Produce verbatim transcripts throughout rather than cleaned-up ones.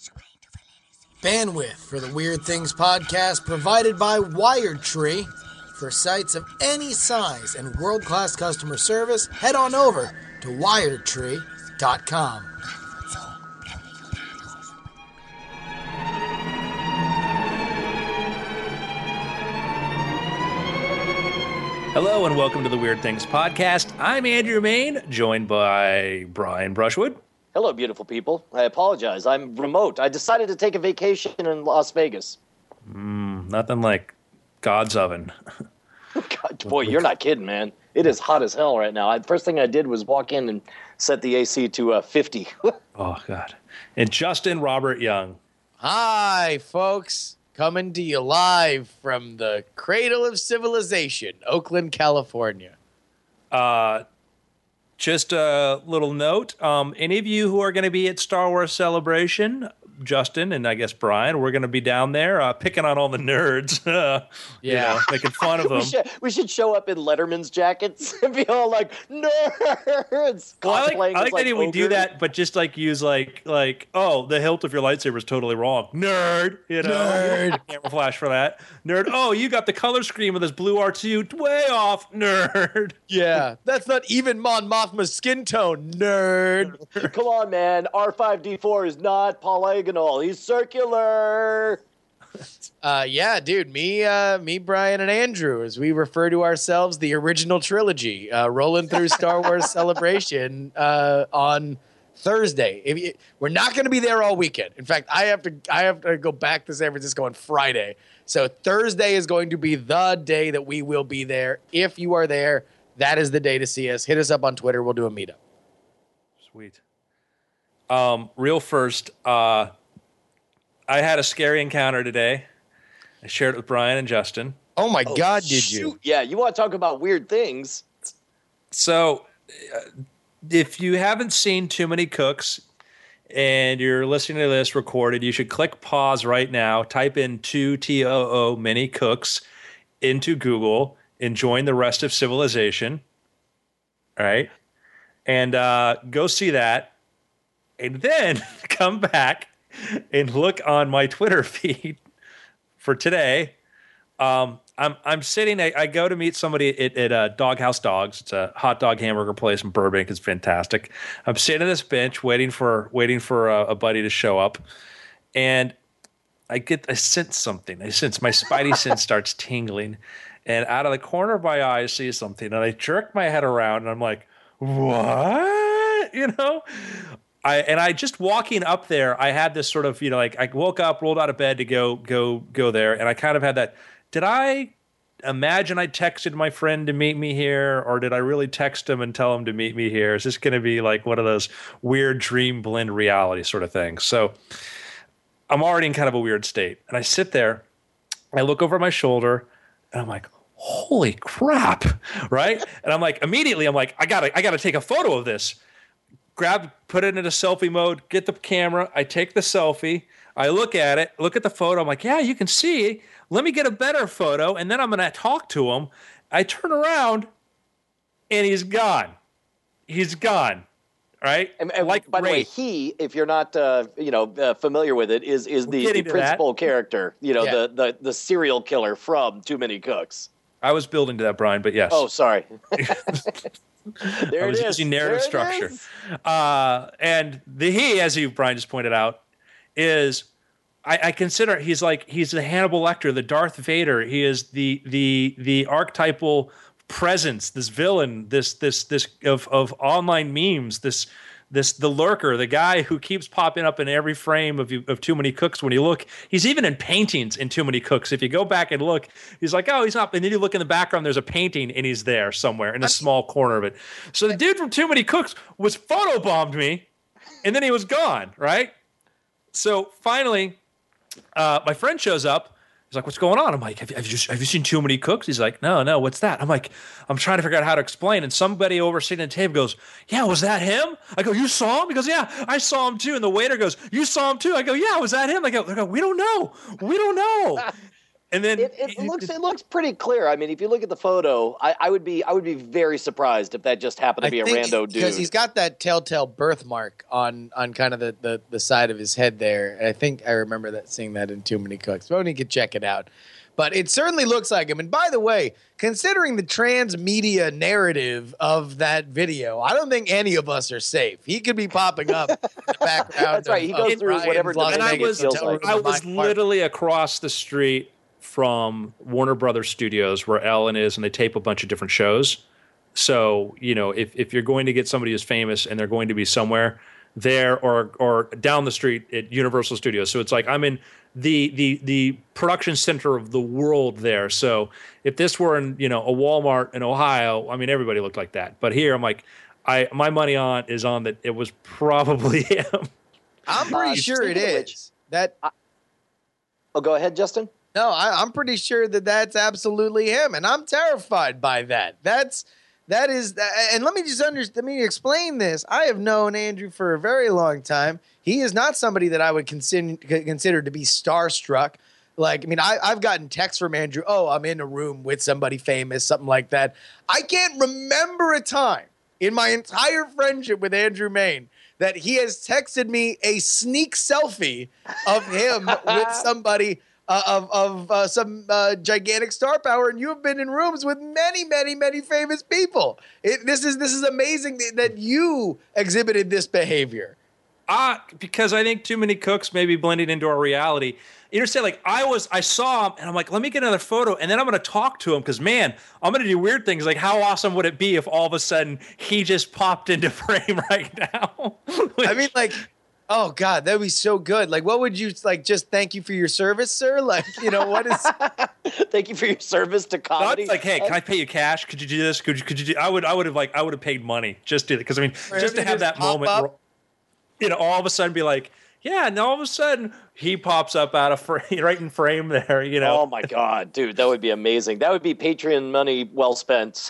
Bandwidth for the Weird Things podcast provided by WiredTree. For sites of any size and world-class customer service, head on over to wired tree dot com. Hello and welcome to the Weird Things podcast. I'm Andrew Main, joined by Brian Brushwood. Hello, beautiful people. I apologize. I'm remote. I decided to take a vacation in Las Vegas. Mm, nothing like God's oven. God, boy, you're not kidding, man. It is hot as hell right now. I, first thing I did was walk in and set the A C to uh, fifty. Oh, God. And Justin Robert Young. Hi, folks. Coming to you live from the cradle of civilization, Oakland, California. Uh, just a little note. Um, any of you who are going to be at Star Wars Celebration, Justin and I guess Brian, we're going to be down there uh, picking on all the nerds. uh, Yeah. You know, making fun of them. we, should, we should show up in Letterman's jackets and be all like, nerds! Well, I like, I like as, the idea we do ogres. that, but just like use like like oh, the hilt of your lightsaber is totally wrong, nerd. You know, Nerd. camera flash for that, nerd. Oh, you got the color scheme of this blue R two way off, nerd. Yeah, that's not even Mon Mothma's skin tone, nerd. Come on, man. R five D four is not polygonal. He's circular. Uh, yeah, dude, me, uh, me, Brian, and Andrew, as we refer to ourselves, the original trilogy, uh, rolling through Star Wars Celebration uh, on Thursday. If you, we're not going to be there all weekend. In fact, I have to, I have to go back to San Francisco on Friday. So Thursday is going to be the day that we will be there. If you are there, that is the day to see us. Hit us up on Twitter. We'll do a meetup. Sweet. Um, real first, uh, I had a scary encounter today. I shared it with Brian and Justin. Oh my Oh, God, did shoot. you? Yeah, you want to talk about weird things? So, uh, if you haven't seen Too Many Cooks and you're listening to this recorded, you should click pause right now, type in two T O O Many Cooks into Google, and join the rest of civilization. All right. And uh, go see that. And then come back and look on my Twitter feed for today. Um, I'm I'm sitting. I, I go to meet somebody at, at uh, Doghouse Dogs. It's a hot dog hamburger place in Burbank. It's fantastic. I'm sitting on this bench waiting for waiting for a, a buddy to show up, and I get I sense something. I sense my spidey sense starts tingling, and out of the corner of my eye I see something, and I jerk my head around, and I'm like, "What?" You know. I, and I just walking up there, I had this sort of, you know, like I woke up, rolled out of bed to go, go, go there. And I kind of had that, did I imagine I texted my friend to meet me here? Or did I really text him and tell him to meet me here? Is this going to be like one of those weird dream blend reality sort of things? So I'm already in kind of a weird state. And I sit there, I look over my shoulder and I'm like, holy crap. Right. And I'm like, immediately I'm like, I gotta, I gotta take a photo of this. Grab, put it into selfie mode, get the camera. I take the selfie. I look at it, look at the photo. I'm like, yeah, you can see. Let me get a better photo, and then I'm going to talk to him. I turn around, and he's gone. He's gone, right? And, and like, by the way, Ray. he, if you're not, uh, you know, uh, familiar with it, is is the, the getting to principal character. You know, Yeah. the, the the serial killer from Too Many Cooks. I was building to that, Brian, but yes. Oh, sorry. There I was it is. using narrative There it structure. is. Uh, and the he, as you, Brian, just pointed out, is I, I consider he's like he's the Hannibal Lecter, the Darth Vader. He is the the the archetypal presence, this villain, this this this of of online memes, this this the lurker, the guy who keeps popping up in every frame of of Too Many Cooks. When you look, he's even in paintings in Too Many Cooks. If you go back and look, he's like, oh, he's not. And then you look in the background, there's a painting, and he's there somewhere in a small corner of it. So the dude from Too Many Cooks was photobombed me, and then he was gone. Right. So finally, uh, my friend shows up. He's like, what's going on? I'm like, have you, have, you, have you seen Too Many Cooks? He's like, no, no, what's that? I'm like, I'm trying to figure out how to explain. And somebody over sitting at the table goes, yeah, was that him? I go, you saw him? He goes, yeah, I saw him too. And the waiter goes, you saw him too? I go, yeah, was that him? I go, I go we don't know. We don't know. And then It, it looks it looks pretty clear. I mean, if you look at the photo, I, I would be I would be very surprised if that just happened to be I a think rando dude. because he's got that telltale birthmark on on kind of the, the, the side of his head there. And I think I remember that seeing that in Too Many Cooks. But we could check it out. But it certainly looks like him. And by the way, considering the transmedia narrative of that video, I don't think any of us are safe. He could be popping up in the background. That's right. He goes of through Ryan's whatever Las and I Vegas was, feels hotel like. room I in was my apartment. literally across the street from Warner Brothers Studios where Ellen is, and they tape a bunch of different shows. So, you know, if, if you're going to get somebody who's famous and they're going to be somewhere there or or down the street at Universal Studios. So it's like I'm in the the the production center of the world there. So if this were in, you know, a Walmart in Ohio, I mean, everybody looked like that. But here I'm like, I my money on is on that it was probably him. I'm pretty Uh, sure it speaking of is. which- that Oh, go ahead, Justin. No, I, I'm pretty sure that that's absolutely him, and I'm terrified by that. That's that is, and let me just under, let me explain this. I have known Andrew for a very long time. He is not somebody that I would consider consider to be starstruck. Like, I mean, I, I've gotten texts from Andrew. Oh, I'm in a room with somebody famous, something like that. I can't remember a time in my entire friendship with Andrew Main that he has texted me a sneak selfie of him with somebody. Uh, of of uh, some uh, gigantic star power, and you have been in rooms with many, many, many famous people. It, this is this is amazing that, that you exhibited this behavior. Ah, because I think Too Many Cooks may be blending into our reality. You understand? Like I was, I saw him, and I'm like, let me get another photo, and then I'm going to talk to him because, man, I'm going to do weird things. Like, how awesome would it be if all of a sudden he just popped into frame right now? I mean, like. Oh God, that'd be so good. Like, what would you like? Just thank you for your service, sir. Like, you know, what is? Thank you for your service to comedy. It's like, hey, can I pay you cash? Could you do this? Could you? Could you? Do, I would. I would have like. I would have paid money just to because I mean, For just him to to have just that pop moment. up? Where, you know, all of a sudden be like, yeah, and all of a sudden he pops up out of frame, right in frame there. You know. Oh my God, dude, that would be amazing. That would be Patreon money well spent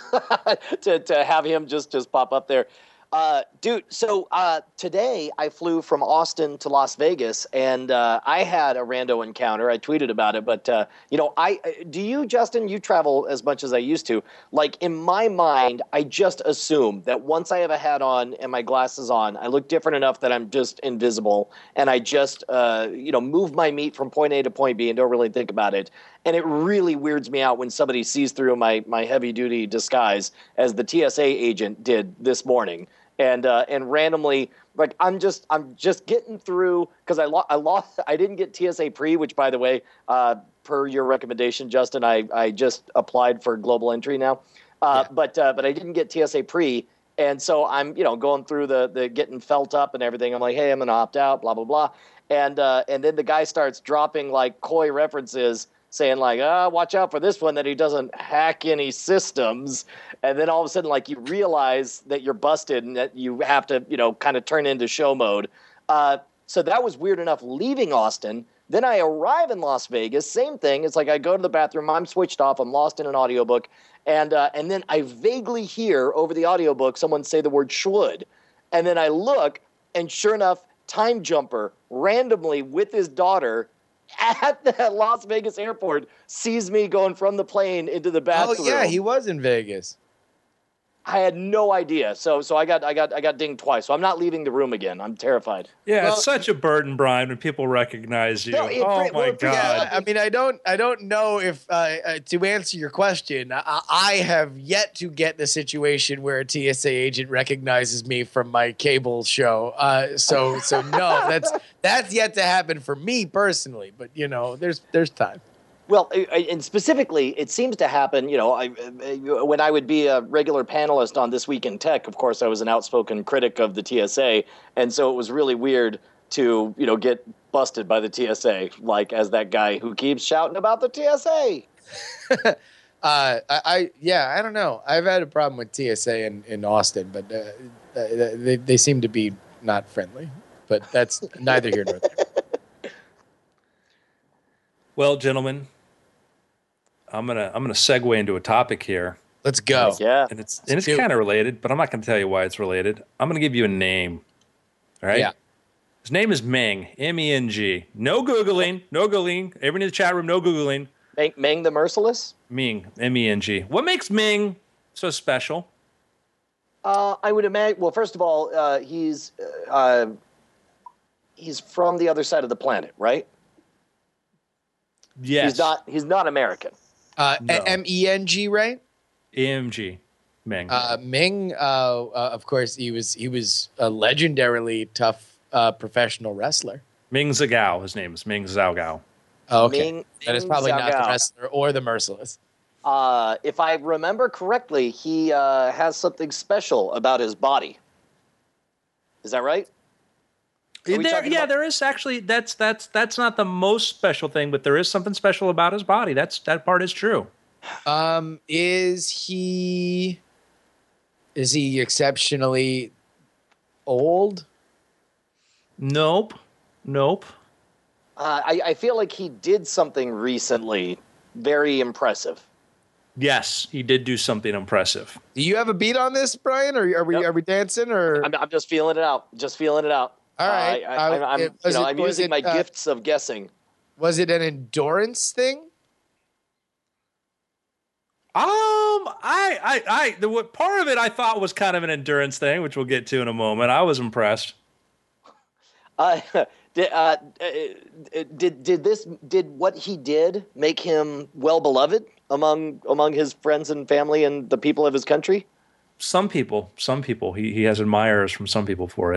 to to have him just just pop up there. Uh, dude, so uh, today I flew from Austin to Las Vegas, and uh, I had a rando encounter. I tweeted about it, but uh, you know, I do you, Justin? You travel as much as I used to. Like in my mind, I just assume that once I have a hat on and my glasses on, I look different enough that I'm just invisible, and I just uh, you know move my meat from point A to point B and don't really think about it. And it really weirds me out when somebody sees through my my heavy duty disguise, as the T S A agent did this morning. And uh, and randomly, like I'm just I'm just getting through because I lost I lost I didn't get T S A pre, which by the way, uh, per your recommendation, Justin, I, I just applied for global entry now, uh, Yeah. but uh, but I didn't get T S A pre, and so I'm you know going through the the getting felt up and everything. I'm like, hey, I'm gonna opt out, blah blah blah, and uh, and then the guy starts dropping like coy references, saying like, ah, watch out for this one, that he doesn't hack any systems. And then all of a sudden, like, you realize that you're busted and that you have to, you know, kind of turn into show mode. Uh, so that was weird enough leaving Austin. Then I arrive in Las Vegas, same thing. It's like I go to the bathroom, I'm switched off, I'm lost in an audiobook. And, uh, and then I vaguely hear over the audiobook someone say the word schwood. And then I look, and sure enough, Time Jumper, randomly with his daughter, at the Las Vegas airport, sees me going from the plane into the bathroom. Oh yeah, he was in Vegas. I had no idea. So so I got I got I got dinged twice. So I'm not leaving the room again. I'm terrified. Yeah, Well- it's such a burden, Brian, when people recognize you. No, it- oh well, my it- God. Yeah, I mean, I don't, I don't know if uh, uh, to answer your question, I, I have yet to get the situation where a T S A agent recognizes me from my cable show. Uh, so, so no, that's that's yet to happen for me personally. But you know, there's there's time. Well, I- I- and specifically, it seems to happen, you know, I, I- when I would be a regular panelist on This Week in Tech, of course, I was an outspoken critic of the T S A. And so it was really weird to, you know, get busted by the T S A, like as that guy who keeps shouting about the T S A. uh, I, I yeah, I don't know. I've had a problem with T S A in, in Austin, but uh, they they seem to be not friendly. But that's neither here nor there. Well, gentlemen, I'm gonna I'm gonna segue into a topic here, Let's go. Yeah. and it's and it's do it. kind of related, but I'm not gonna tell you why it's related. I'm gonna give you a name. All right. Yeah. His name is Meng, M E N G. No Googling, no Googling. Everyone in the chat room, no Googling. Meng, Meng the Merciless? Ming, M E N G. What makes Ming so special? Uh, I would imagine. Well, first of all, uh, he's uh, he's from the other side of the planet, right? Yes. He's not. He's not American. Uh, No. M E N G, right? A M G. Ming. Uh, Ming, uh, uh, of course, he was he was a legendarily tough uh, professional wrestler. Ming Zhao. His name is Ming Zhao Gao. Oh, okay, Ming- that is Ming probably Zhao not the Gao. wrestler or the merciless. Uh, if I remember correctly, he uh, has something special about his body. Is that right? Are we There, talking yeah, about- there is actually that's that's that's not the most special thing, but there is something special about his body. That's that part is true. Um, is he is he exceptionally old? Nope. Nope. Uh, I, I feel like he did something recently very impressive. Yes, he did do something impressive. Do you have a beat on this, Brian? Or are we Nope. are we dancing? Or I'm, I'm just feeling it out. Just feeling it out. All right. Uh, I, I, Uh, I'm, it- you was know, it- I'm was using it, my uh, gifts of guessing. was it an endurance thing? Um, I, I, I, the what part of it I thought was kind of an endurance thing, which we'll get to in a moment. I was impressed. Uh, did, uh, uh, did did this did what he did make him well beloved among among his friends and family and the people of his country? Some people, some people, he he has admirers from some people for it.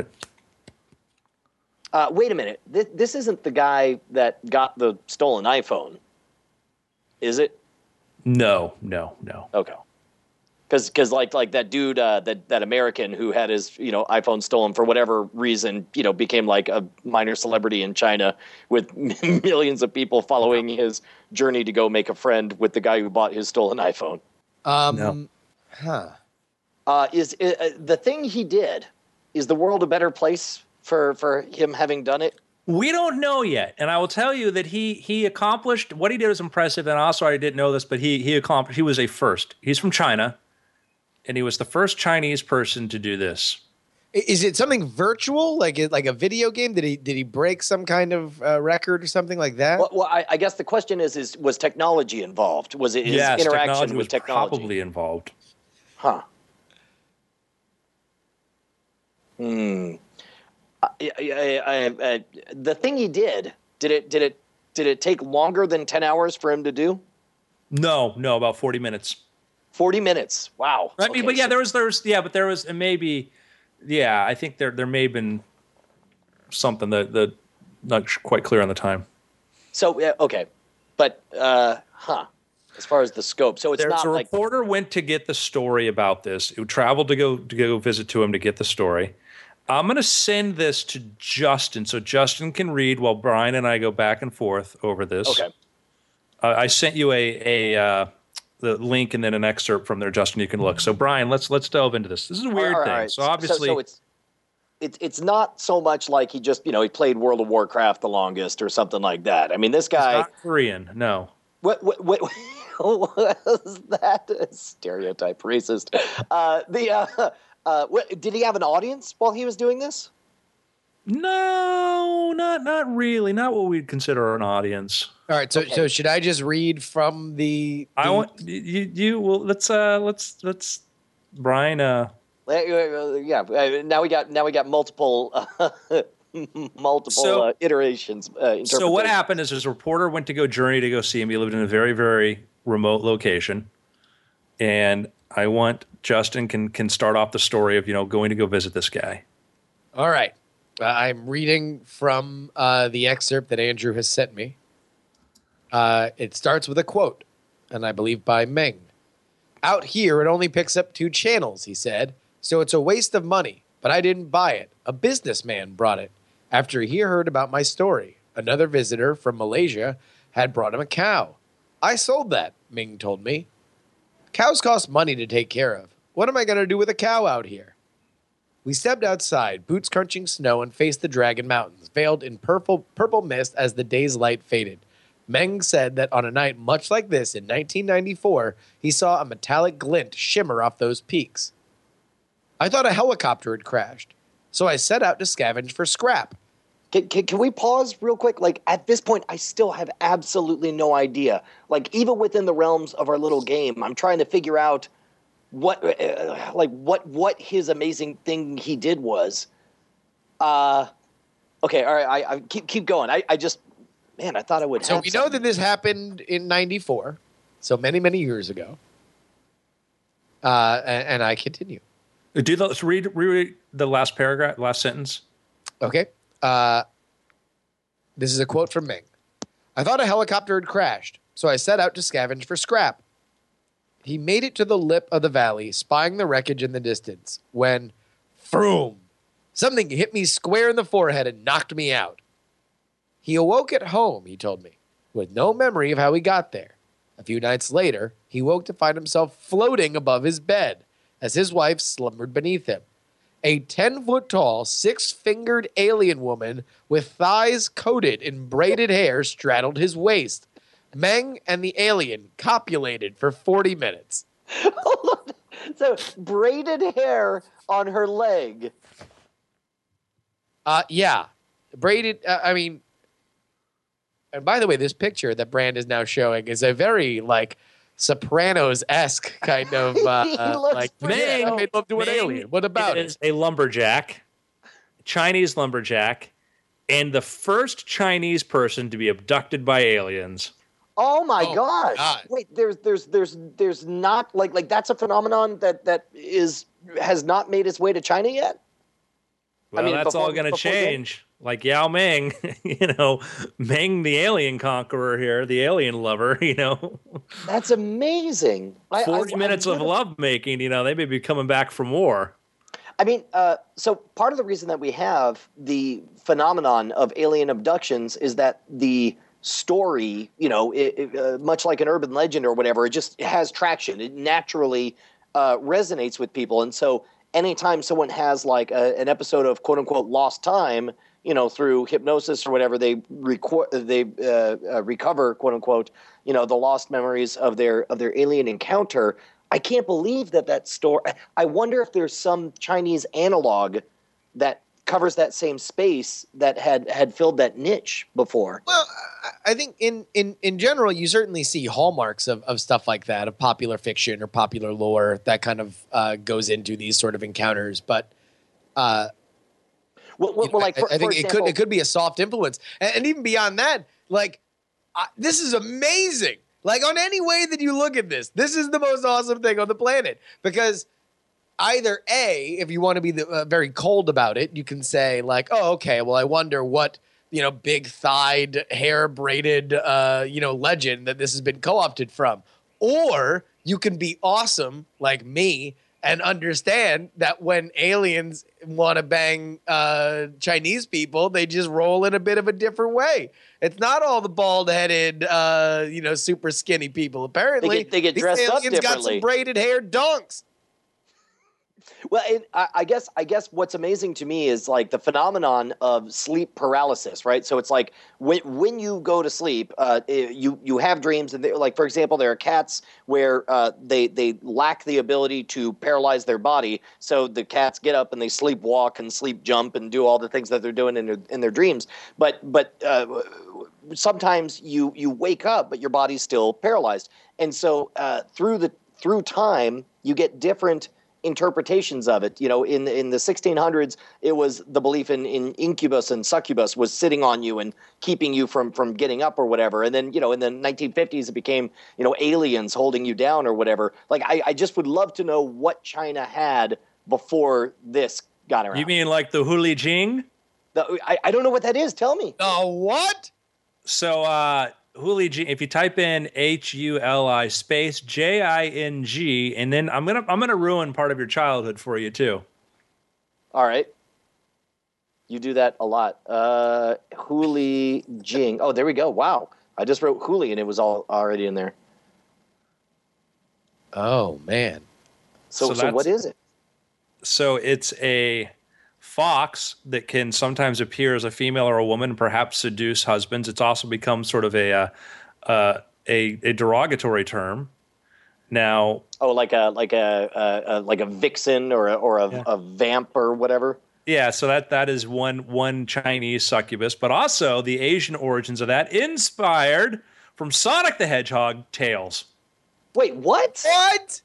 Uh, wait a minute. This, this isn't the guy that got the stolen iPhone, is it? No, no, no. Okay. Because because like like that dude uh, that that American who had his you know iPhone stolen for whatever reason you know became like a minor celebrity in China with millions of people following his journey to go make a friend with the guy who bought his stolen iPhone. Um, No. huh. Uh, is uh, the thing he did? Is the world a better place for for him having done it? We don't know yet, and I will tell you that he he accomplished what he did was impressive. And also, I didn't know this, but he he accomplished. He was a first. He's from China, and he was the first Chinese person to do this. I- Is it something virtual, like it- like a video game? Did he did he break some kind of uh, record or something like that? Well, well I, I guess the question is: is was technology involved? Was it his yes, interaction technology with was technology? probably involved. Huh. Hmm. I, I, I, I, the thing he did did it did it did it take longer than ten hours for him to do? No, no, about forty minutes. Forty minutes. Wow. I mean, Okay, but yeah, so- there was there was yeah, but there was and maybe yeah, I think there there may have been something that that not quite clear on the time. So yeah, okay, but uh, huh. As far as the scope, so it's There's not a like reporter went to get the story about this. Who traveled to go to go visit to him to get the story. I'm going to send this to Justin so Justin can read while Brian and I go back and forth over this. okay. Uh, I sent you a a uh, the link and then an excerpt from there, Justin. You can look. So Brian, let's let's delve into this. This is a weird All right, thing. all right. So obviously, so, it's it's it's not so much like he just you know he played World of Warcraft the longest or something like that. I mean, this it's guy. not Korean. No. What what what was that? Stereotype racist. Uh, the uh, uh, what, did he have an audience while he was doing this? No, not not really. Not what we'd consider an audience. All right, so okay. so should I just read from the? I the- want you. You well. Let's uh. Let's let's. Brian. Uh. Uh, uh, Yeah. uh, Now we got now we got multiple uh, multiple So- uh, iterations. Uh, So what interpretations. happened is, is a reporter went to go journey to go see him. He lived in a very very remote location, and I want Justin can can start off the story of you know going to go visit this guy. All right, uh, I'm reading from uh, the excerpt that Andrew has sent me. Uh, it starts with a quote, and I believe by Meng. Out here, it only picks up two channels, he said, so it's a waste of money. But I didn't buy it. A businessman brought it. After he heard about my story, another visitor from Malaysia had brought him a cow. I sold that, Ming told me. Cows cost money to take care of. What am I going to do with a cow out here? We stepped outside, boots crunching snow, and faced the Dragon Mountains, veiled in purple, purple mist as the day's light faded. Meng said that on a night much like this in nineteen ninety-four, he saw a metallic glint shimmer off those peaks. I thought a helicopter had crashed, so I set out to scavenge for scrap. Can, can, can we pause real quick? Like, at this point, I still have absolutely no idea. Like, even within the realms of our little game, I'm trying to figure out what, uh, like, what what his amazing thing he did was. Uh, okay, all right, I, I keep keep going. I, I just, man, I thought I would. So have we know something. that this happened in ninety-four, so many many years ago. Uh, and, and I continue. Do the, let's read reread the last paragraph, last sentence. Okay. Uh, this is a quote from Ming. I thought a helicopter had crashed, so I set out to scavenge for scrap. He made it to the lip of the valley, spying the wreckage in the distance, when, vroom, something hit me square in the forehead and knocked me out. He awoke at home, he told me, with no memory of how he got there. A few nights later, he woke to find himself floating above his bed as his wife slumbered beneath him. A ten-foot-tall, six-fingered alien woman with thighs coated in braided hair straddled his waist. Meng and the alien copulated for forty minutes. Hold on. So, braided hair on her leg. Uh, yeah. Braided, uh, I mean... And by the way, this picture that Brand is now showing is a very, like, Sopranos-esque kind of, uh, He uh, looks like, pretty man, I dope. made love to an Ming alien. What about it? is a lumberjack, Chinese lumberjack, and the first Chinese person to be abducted by aliens. Oh my Oh, gosh! God. Wait, there's there's there's there's not like like that's a phenomenon that that is has not made its way to China yet. Well, mean, that's before- all going to before then- change. Like Yao Ming, you know, Ming the alien conqueror here, the alien lover, you know. That's amazing. I- forty I- minutes I of would've- lovemaking, you know, they may be coming back from war. I mean, uh, so part of the reason that we have the phenomenon of alien abductions is that the story, you know, it, it, uh, much like an urban legend or whatever, it just has traction. It naturally uh, resonates with people. And so anytime someone has like a, an episode of quote unquote lost time, you know, through hypnosis or whatever, they record, they uh, uh, recover, quote unquote, you know, the lost memories of their of their alien encounter. I can't believe that that story. I wonder if there's some Chinese analog that covers that same space that had had filled that niche before. Well, I- I think in, in, in general, you certainly see hallmarks of, of stuff like that, of popular fiction or popular lore that kind of uh, goes into these sort of encounters. But uh, Well, well, you know, well, like I, for, I think for it example, could it could be a soft influence, and, and even beyond that, like I, this is amazing. Like on any way that you look at this, this is the most awesome thing on the planet because either A, if you want to be the, uh, very cold about it, you can say like, oh, okay, well, I wonder what, you know, big thighed, hair braided, uh, you know, legend that this has been co-opted from. Or you can be awesome like me and understand that when aliens want to bang uh, Chinese people, they just roll in a bit of a different way. It's not all the bald-headed, uh, you know, super skinny people. Apparently, They get- they get these dressed up aliens got some differently. braided hair donks. Well, it, I, I guess I guess what's amazing to me is like the phenomenon of sleep paralysis, right? So it's like when when you go to sleep, uh, eh, you you have dreams, and like for example, there are cats where uh, they they lack the ability to paralyze their body, so the cats get up and they sleepwalk and sleep jump and do all the things that they're doing in their in their dreams. But but uh, sometimes you you wake up, but your body's still paralyzed, and so uh, through the through time, you get different interpretations of it. You know, in in the sixteen hundreds, it was the belief in, in incubus and succubus was sitting on you and keeping you from from getting up or whatever. And then, you know, in the nineteen fifties, it became, you know, aliens holding you down or whatever. Like, I, I just would love to know what China had before this got around. You mean like the Huli Jing? The, I, I don't know what that is. Tell me. The what? So, uh, Huli Jing, if you type in H U L I space J I N G, and then I'm gonna I'm gonna ruin part of your childhood for you too. All right. You do that a lot. Uh, Huli Jing. Oh, there we go. Wow. I just wrote Huli and it was all already in there. Oh man. So, So so, that's- what is it? So it's a fox that can sometimes appear as a female or a woman, perhaps seduce husbands. It's also become sort of a uh, uh, a, a derogatory term. Now, Oh, like a like a, a, a like a vixen or a, or a, Yeah. a vamp or whatever. Yeah, so that that is one one Chinese succubus, but also the Asian origins of that inspired from Sonic the Hedgehog tales. Wait, what? What?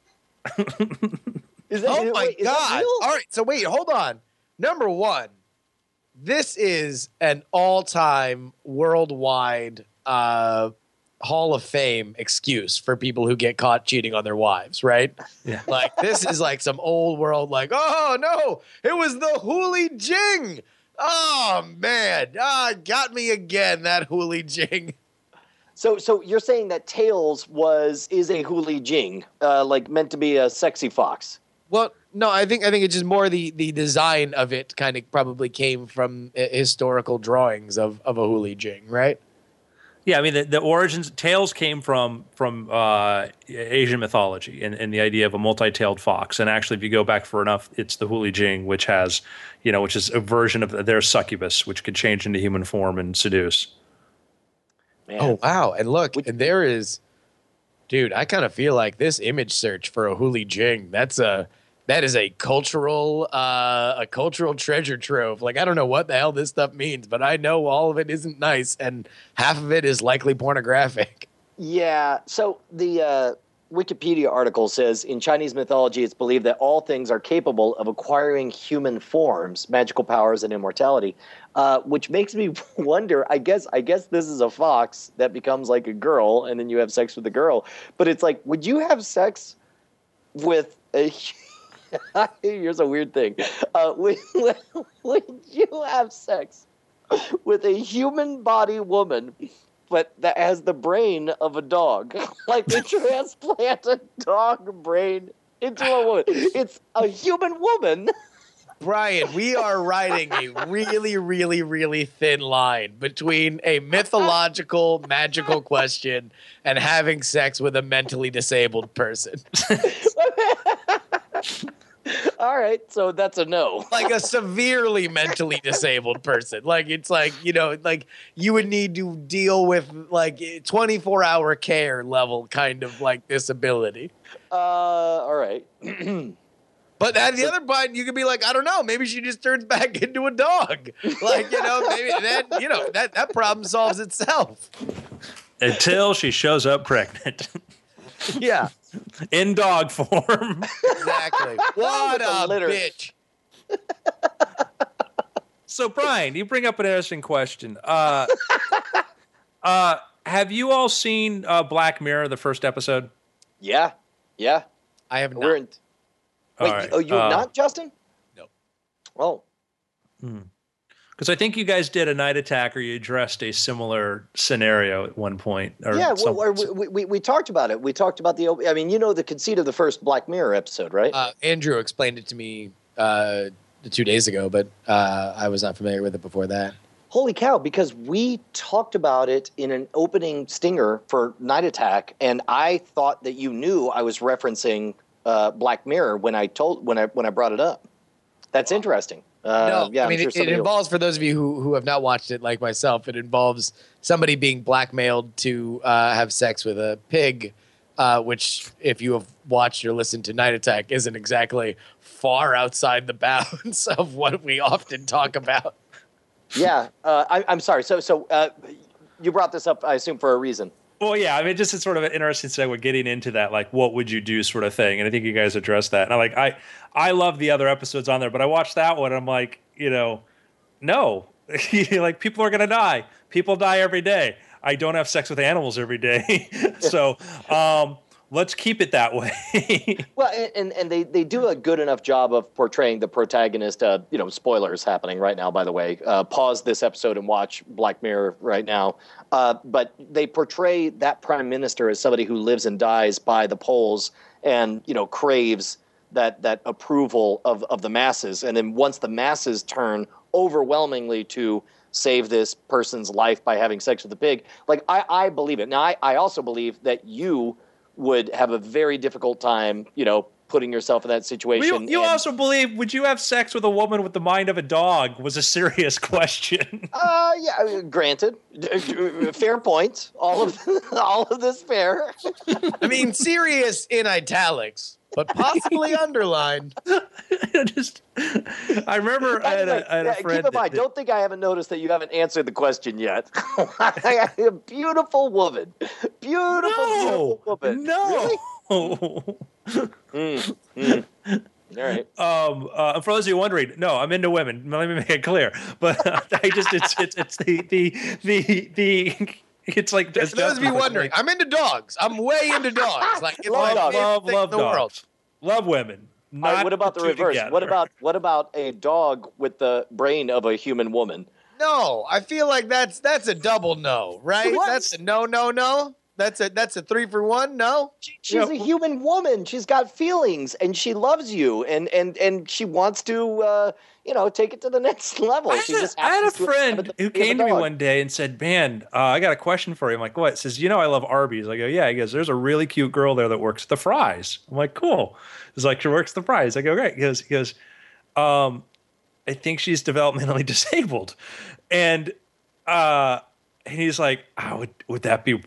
Is that, Oh my wait, is that God. real? All right, so wait, hold on. Number one, this is an all-time worldwide uh, Hall of Fame excuse for people who get caught cheating on their wives, right? Yeah. Like, this is like some old world, like, oh, no, it was the Huli Jing. Oh, man. Ah, got me again, that Huli Jing. So, so you're saying that Tails was is a Huli Jing, uh, like meant to be a sexy fox? Well, no, I think I think it's just more the the design of it kind of probably came from uh, historical drawings of, of a Huli Jing, right? Yeah, I mean the, the origins tales came from from uh, Asian mythology and, and the idea of a multi-tailed fox. And actually, if you go back for enough, it's the Huli Jing, which has, you know, which is a version of their succubus, which could change into human form and seduce. Man. Oh wow! And look, Which- and there is, dude. I kind of feel like this image search for a Huli Jing. That's a that is a cultural uh, a cultural treasure trove. Like I don't know what the hell this stuff means, but I know all of it isn't nice, and half of it is likely pornographic. Yeah. So the uh, Wikipedia article says in Chinese mythology, it's believed that all things are capable of acquiring human forms, magical powers, and immortality. Uh, which makes me wonder. I guess. I guess this is a fox that becomes like a girl, and then you have sex with the girl. But it's like, would you have sex with a? Here's a weird thing. Uh, would, would you have sex with a human body woman, but that has the brain of a dog? Like they transplant a dog brain into a woman. It's a human woman. Brian, we are riding a really, really, really thin line between a mythological, magical question and having sex with a mentally disabled person. All right, so that's a no. Like a severely mentally disabled person. Like it's like, you know, like you would need to deal with like twenty-four hour care level kind of like disability. Uh, all right. But at the other point, you could be like, I don't know, maybe she just turns back into a dog. Like, you know, maybe that, you know, that, that problem solves itself. Until she shows up pregnant. Yeah. In dog form. Exactly. What With the a litter. bitch. So, Brian, you bring up an interesting question. Uh, uh, have you all seen uh, Black Mirror, the first episode? Yeah, yeah. I have not. We're in. All Wait, right. oh, you Uh, not, Justin? No. Oh, Because I think you guys did a night attack, or you addressed a similar scenario at one point. Or yeah. some- we, we, we, we talked about it. We talked about the. I mean, you know the conceit of the first Black Mirror episode, right? Uh, Andrew explained it to me uh, two days ago, but uh, I was not familiar with it before that. Holy cow! Because we talked about it in an opening stinger for Night Attack, and I thought that you knew I was referencing uh, Black Mirror when I told when I when I brought it up. That's interesting. Uh, No, yeah, I mean, I'm sure it, it somebody will- involves, for those of you who, who have not watched it like myself, it involves somebody being blackmailed to uh, have sex with a pig, uh, which, if you have watched or listened to Night Attack, isn't exactly far outside the bounds of what we often talk about. Yeah, uh, I, I'm sorry. So, so uh, you brought this up, I assume, for a reason. Well, yeah, I mean, just it's sort of an interesting segue getting into that, like, what would you do sort of thing. And I think you guys addressed that. And I like, I, I love the other episodes on there, but I watched that one and I'm like, you know, no, like people are going to die. People die every day. I don't have sex with animals every day. So, um, let's keep it that way. Well, and, and and they they do a good enough job of portraying the protagonist. Uh, you know, spoilers happening right now, by the way. Uh, pause this episode and watch Black Mirror right now. Uh, but they portray that prime minister as somebody who lives and dies by the polls, and you know craves that that approval of of the masses. And then once the masses turn overwhelmingly to save this person's life by having sex with a pig, like I, I believe it. Now, I, I also believe that you would have a very difficult time, you know, putting yourself in that situation. you you and- also believe, would you have sex with a woman with the mind of a dog was a serious question. Uh, yeah, I mean, granted, fair point. All of all of this fair. I mean, serious in italics, but possibly underlined. just, I remember I had a, I had a friend. Keep in mind, that, don't think I haven't noticed that you haven't answered the question yet. A beautiful woman, beautiful, no, beautiful woman. No. Really? mm, mm. All right. Um, uh, for those of you wondering, no, I'm into women. Let me make it clear. But uh, I just, it's, it's, it's the, the, the, the. It's like, for those of you wondering, like, I'm into dogs. I'm way into dogs. Like, it's love, my love, love, love the dogs. World. Love women. All right, what about the reverse? Together. What about what about a dog with the brain of a human woman? No, I feel like that's that's a double no, right? What? That's a no, no, no. That's a that's a three for one. No, she, she's a human woman. She's got feelings, and she loves you, and and and she wants to, uh, you know, take it to the next level. I had, she just I had a to friend who came to me one day and said, "Man, uh, I got a question for you." I'm like, "What?" He says, "You know, I love Arby's." I go, "Yeah." He goes, "There's a really cute girl there that works at the Fry's." I'm like, "Cool." He's like, "She works at the Fry's." I go, "Great." He goes, "He goes, um, I think she's developmentally disabled," and uh, and he's like, oh, "Would would that be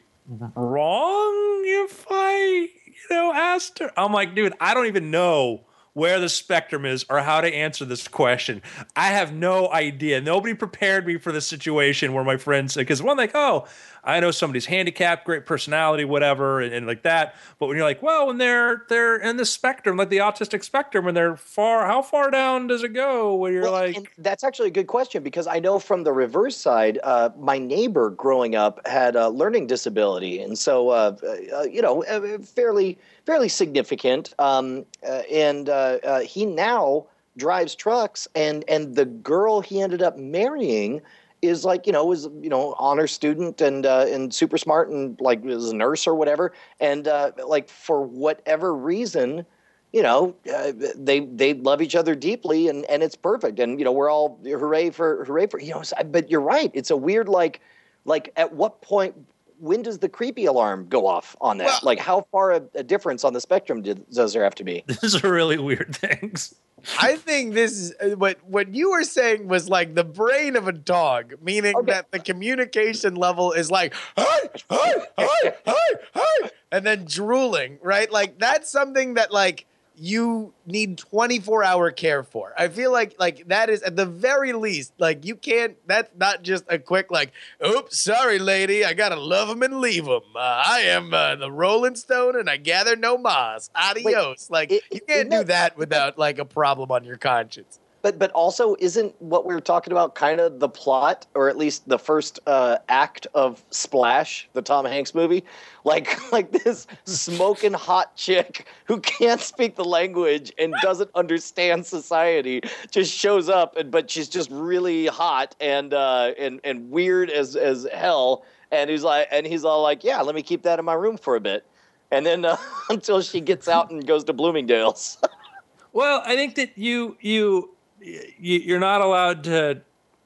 wrong if I, you know, asked her?" I'm like, "Dude, I don't even know where the spectrum is or how to answer this question. I have no idea. Nobody prepared me for the situation where my friends, because one like, oh, I know somebody's handicapped, great personality, whatever, and, and like that. But when you're like, well, when they're they're in the spectrum, like the autistic spectrum, and they're far, how far down does it go? When you're well, like, and that's actually a good question, because I know from the reverse side, uh, my neighbor growing up had a learning disability, and so uh, uh, you know, fairly fairly significant, um, uh, and uh, uh, he now drives trucks, and and the girl he ended up marrying is like, you know, was, you know, honor student and uh, and super smart and like was a nurse or whatever. And uh, like for whatever reason, you know, uh, they they love each other deeply, and, and it's perfect. And, you know, we're all hooray for hooray for, you know, but you're right. It's a weird, like, like at what point, when does the creepy alarm go off on that? Well, like how far a, a difference on the spectrum did, does there have to be? These are really weird things. I think this is what what you were saying was like the brain of a dog, meaning okay. that the communication level is like, hey, hey, hey, hey, hey, and then drooling, right? Like that's something that like you need twenty-four hour care for. I feel like like that is at the very least, like you can't, that's not just a quick like, oops, sorry, lady, I gotta love him and leave him. Uh, I am uh, the Rolling Stone and I gather no moss. Adios. Wait, like it, you can't do that, that without like a problem on your conscience. But but also, isn't what we were talking about kind of the plot, or at least the first uh, act of Splash, the Tom Hanks movie? Like like this smoking hot chick who can't speak the language and doesn't understand society just shows up, and but she's just really hot and uh, and and weird as as hell. And he's like, and he's all like, yeah, let me keep that in my room for a bit, and then uh, until she gets out and goes to Bloomingdale's. Well, I think that you you. You're not allowed to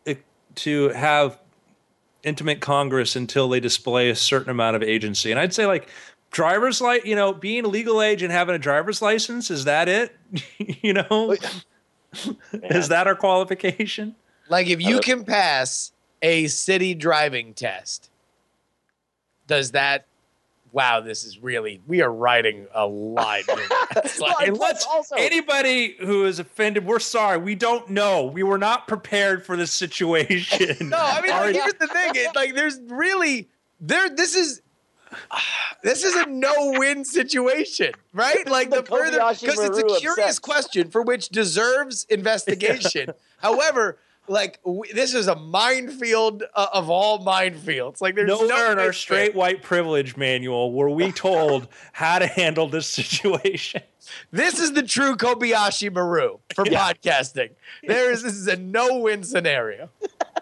to have intimate congress until they display a certain amount of agency. And I'd say like driver's license, you know, being a legal age and having a driver's license, is that it? You know, is that our qualification? Like if you can pass a city driving test, does that? Wow, this is really, we are writing a line. Like, and let's, also, anybody who is offended, we're sorry. We don't know. We were not prepared for this situation. No, I mean, like, here's the thing. It, like, there's really, there. this is, uh, this is a no-win situation, right? Like, the, the further, because it's a curious upset. question for which deserves investigation. However, like we, this is a minefield uh, of all minefields. Like there's nowhere no in our straight white privilege manual were we told how to handle this situation. This is the true Kobayashi Maru for yeah. podcasting. There is this is a no-win scenario.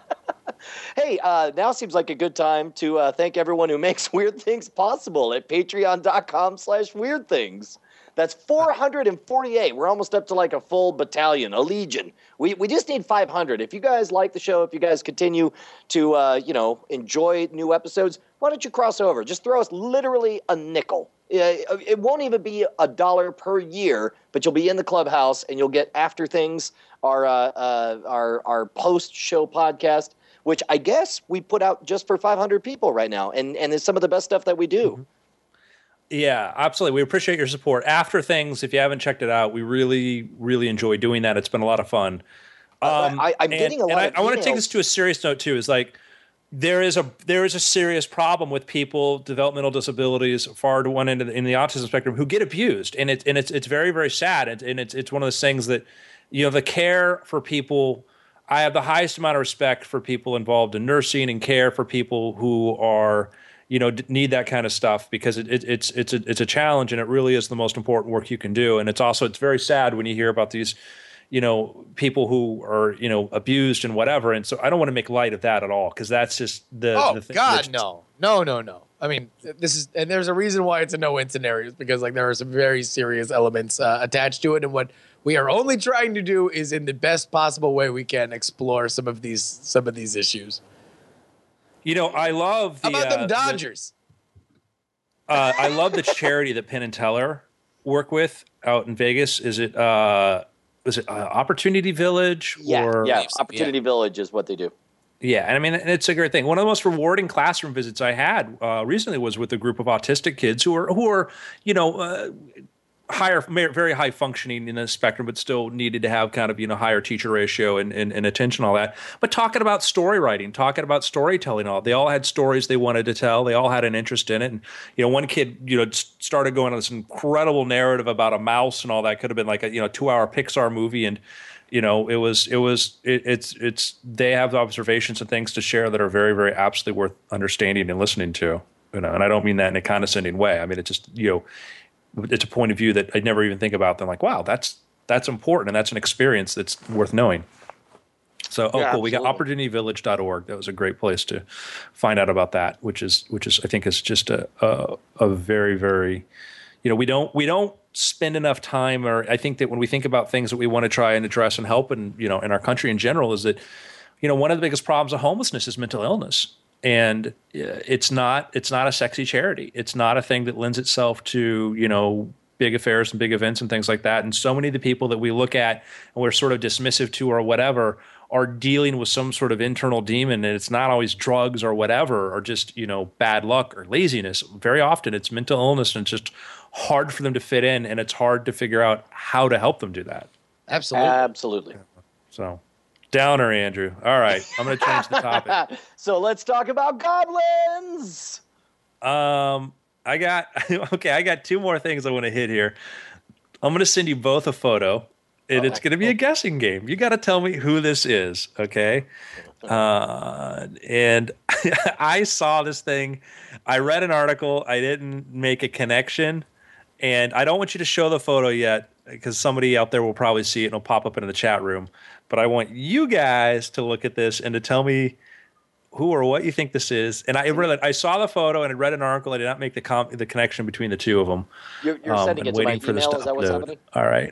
Hey, uh, now seems like a good time to uh, thank everyone who makes Weird Things possible at patreon.com slash weird things. That's four hundred forty-eight. We're almost up to like a full battalion, a legion. We we just need five hundred. If you guys like the show, if you guys continue to, uh, you know, enjoy new episodes, why don't you cross over? Just throw us literally a nickel. Uh, it won't even be a dollar per year, but you'll be in the clubhouse and you'll get After Things, our uh, uh, our our post-show podcast, which I guess we put out just for five hundred people right now, and and it's some of the best stuff that we do. Yeah, absolutely. We appreciate your support. After Things, if you haven't checked it out, we really, really enjoy doing that. It's been a lot of fun. Um, I, I'm and, getting a lot and I, of I want to take emails. this to a serious note too. Is like there is a there is a serious problem with people developmental disabilities far to one end of the, in the autism spectrum who get abused, and it's and it's it's very very sad, and, and it's it's one of those things that you know the care for people. I have the highest amount of respect for people involved in nursing and care for people who are you know need that kind of stuff because it, it, it's it's a it's a challenge, and it really is the most important work you can do. And it's also it's very sad when you hear about these. You know, people who are, you know, abused and whatever. And so I don't want to make light of that at all because that's just the. Oh, the thing God, no. No, no, no. I mean, this is, and there's a reason why it's a no-win scenario because, like, there are some very serious elements uh, attached to it. And what we are only trying to do is, in the best possible way we can, explore some of these some of these issues. You know, I love the. How about uh, them Dodgers? The, uh, I love the charity that Penn and Teller work with out in Vegas. Is it. Uh, Was it uh, Opportunity Village? Yeah, or, yeah. Opportunity yeah. Village is what they do. Yeah, and I mean, it's a great thing. One of the most rewarding classroom visits I had uh, recently was with a group of autistic kids who are who are, you know, uh, higher, very high functioning in the spectrum, but still needed to have kind of you know higher teacher ratio and, and, and attention, all that. But talking about story writing, talking about storytelling, all they all had stories they wanted to tell. They all had an interest in it. And you know, one kid you know started going on this incredible narrative about a mouse and all that. Could have been like a you know two hour Pixar movie, and you know it was it was it, it's it's they have observations and things to share that are very very absolutely worth understanding and listening to. You know, and I don't mean that in a condescending way. I mean it just you know. It's a point of view that I never even think about. Then, like, wow, that's that's important, and that's an experience that's worth knowing. So, oh, yeah, cool. We got absolutely. opportunity village dot org. That was a great place to find out about that, which is which is I think is just a a, a very very, you know, we don't we don't spend enough time, or I think that when we think about things that we want to try and address and help, and you know, in our country in general, is that you know one of the biggest problems of homelessness is mental illness. And it's not it's not a sexy charity. It's not a thing that lends itself to, you know, big affairs and big events and things like that. And so many of the people that we look at and we're sort of dismissive to or whatever are dealing with some sort of internal demon. And it's not always drugs or whatever, or just, you know, bad luck or laziness. Very often it's mental illness, and it's just hard for them to fit in. And it's hard to figure out how to help them do that. Absolutely. Absolutely. So downer, Andrew. All right. I'm going to change the topic. So let's talk about goblins. Um, I got okay. I got two more things I want to hit here. I'm going to send you both a photo, and Oh, it's going to be a guessing game. You got to tell me who this is, okay? Uh, and I saw this thing. I read an article. I didn't make a connection, and I don't want you to show the photo yet because somebody out there will probably see it and it'll pop up into the chat room. But I want you guys to look at this and to tell me who or what you think this is. And I really, I saw the photo and I read an article. I did not make the com- the connection between the two of them. You're, you're Um, sending I'm it to my waiting for this email. to Is that what's upload. happening? All right.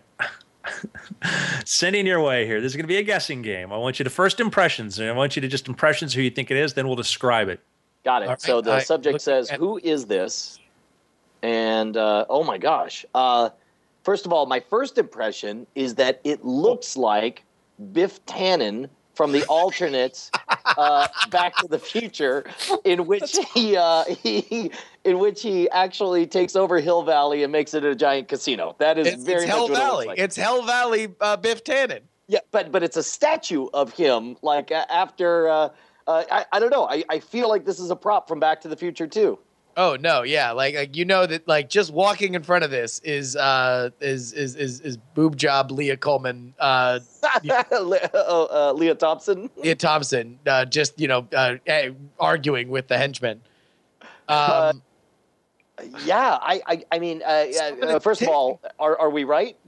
Sending your way here. This is going to be a guessing game. I want you to first impressions, and I want you to just impressions who you think it is. Then we'll describe it. Got it. All right, So the I- subject looking says, at- "Who is this?" And uh, oh my gosh! Uh, first of all, my first impression is that it looks like Biff Tannen from the alternates uh, Back to the Future, in which he, uh, he in which he actually takes over Hill Valley and makes it a giant casino. That is It's, very it's much Hell what it looks Valley. like. It's Hell Valley uh, Biff Tannen. Yeah, but but it's a statue of him. Like uh, after, uh, uh, I I don't know. I, I feel like this is a prop from Back to the Future too. Oh no, yeah, like, like you know that like just walking in front of this is uh is is is, is boob job Leah Coleman, uh Le- uh, uh, Leah Thompson. Leah Thompson, uh, just you know uh, eh, arguing with the henchman. Um, Yeah, I I, I mean, uh, yeah, uh, first of all, are are we right?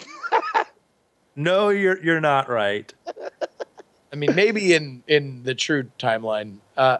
No, you're you're not right. I mean, maybe in in the true timeline. Uh,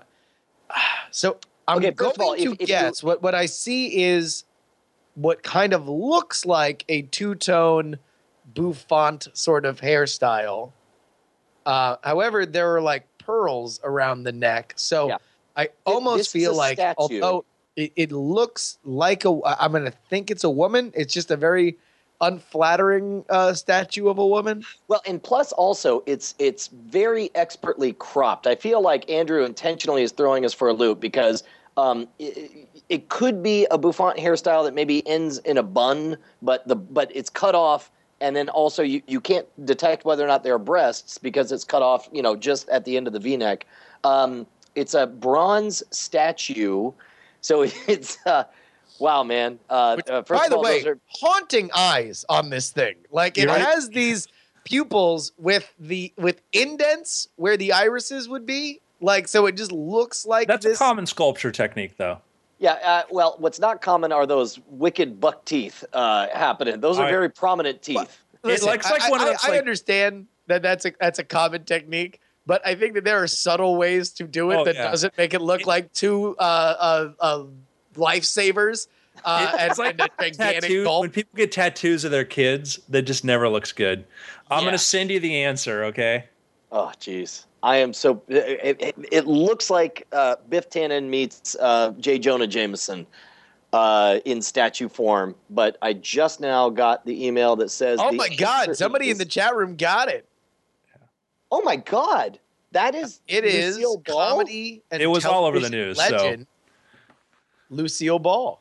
so I'm Okay, going first of all, to if- if guess what what I see is what kind of looks like a two tone bouffant sort of hairstyle. Uh, however, there are like pearls around the neck, so Yeah. I almost this is feel a like statue. although it, it looks like a, I'm going to think it's a woman. It's just a very unflattering uh, statue of a woman. Well, and plus also it's it's very expertly cropped. I feel like Andrew intentionally is throwing us for a loop because Um, it, it could be a bouffant hairstyle that maybe ends in a bun, but the but it's cut off, and then also you, you can't detect whether or not they're breasts because it's cut off, you know, just at the end of the V-neck. Um, it's a bronze statue, so it's uh, wow, man. Uh, Which, uh, first by of the all, way, those are, haunting eyes on this thing. Like it You're right. has these pupils with the with indents where the irises would be. Like so, it just looks like That's this. a common sculpture technique, though. yeah. Uh, well, what's not common are those wicked buck teeth uh, happening. Those are I- very prominent teeth. Listen, It looks like I, one of I- those, I like- understand that that's a that's a common technique, but I think that there are subtle ways to do it Oh, that yeah. doesn't make it look It- like two uh, uh, uh, lifesavers uh, and, It's like and a gigantic tattoo, gulp. when people get tattoos of their kids, that just never looks good. I'm Yeah. going to send you the answer, okay? Oh, jeez. I am so. It, it, it looks like uh, Biff Tannen meets uh, J. Jonah Jameson uh, in statue form, but I just now got the email that says. Oh the my God! answer Somebody in is- the chat room got it. Oh my God! That is. It is Lucille Ball? comedy and It was all over the television news, so- Legend, Lucille Ball.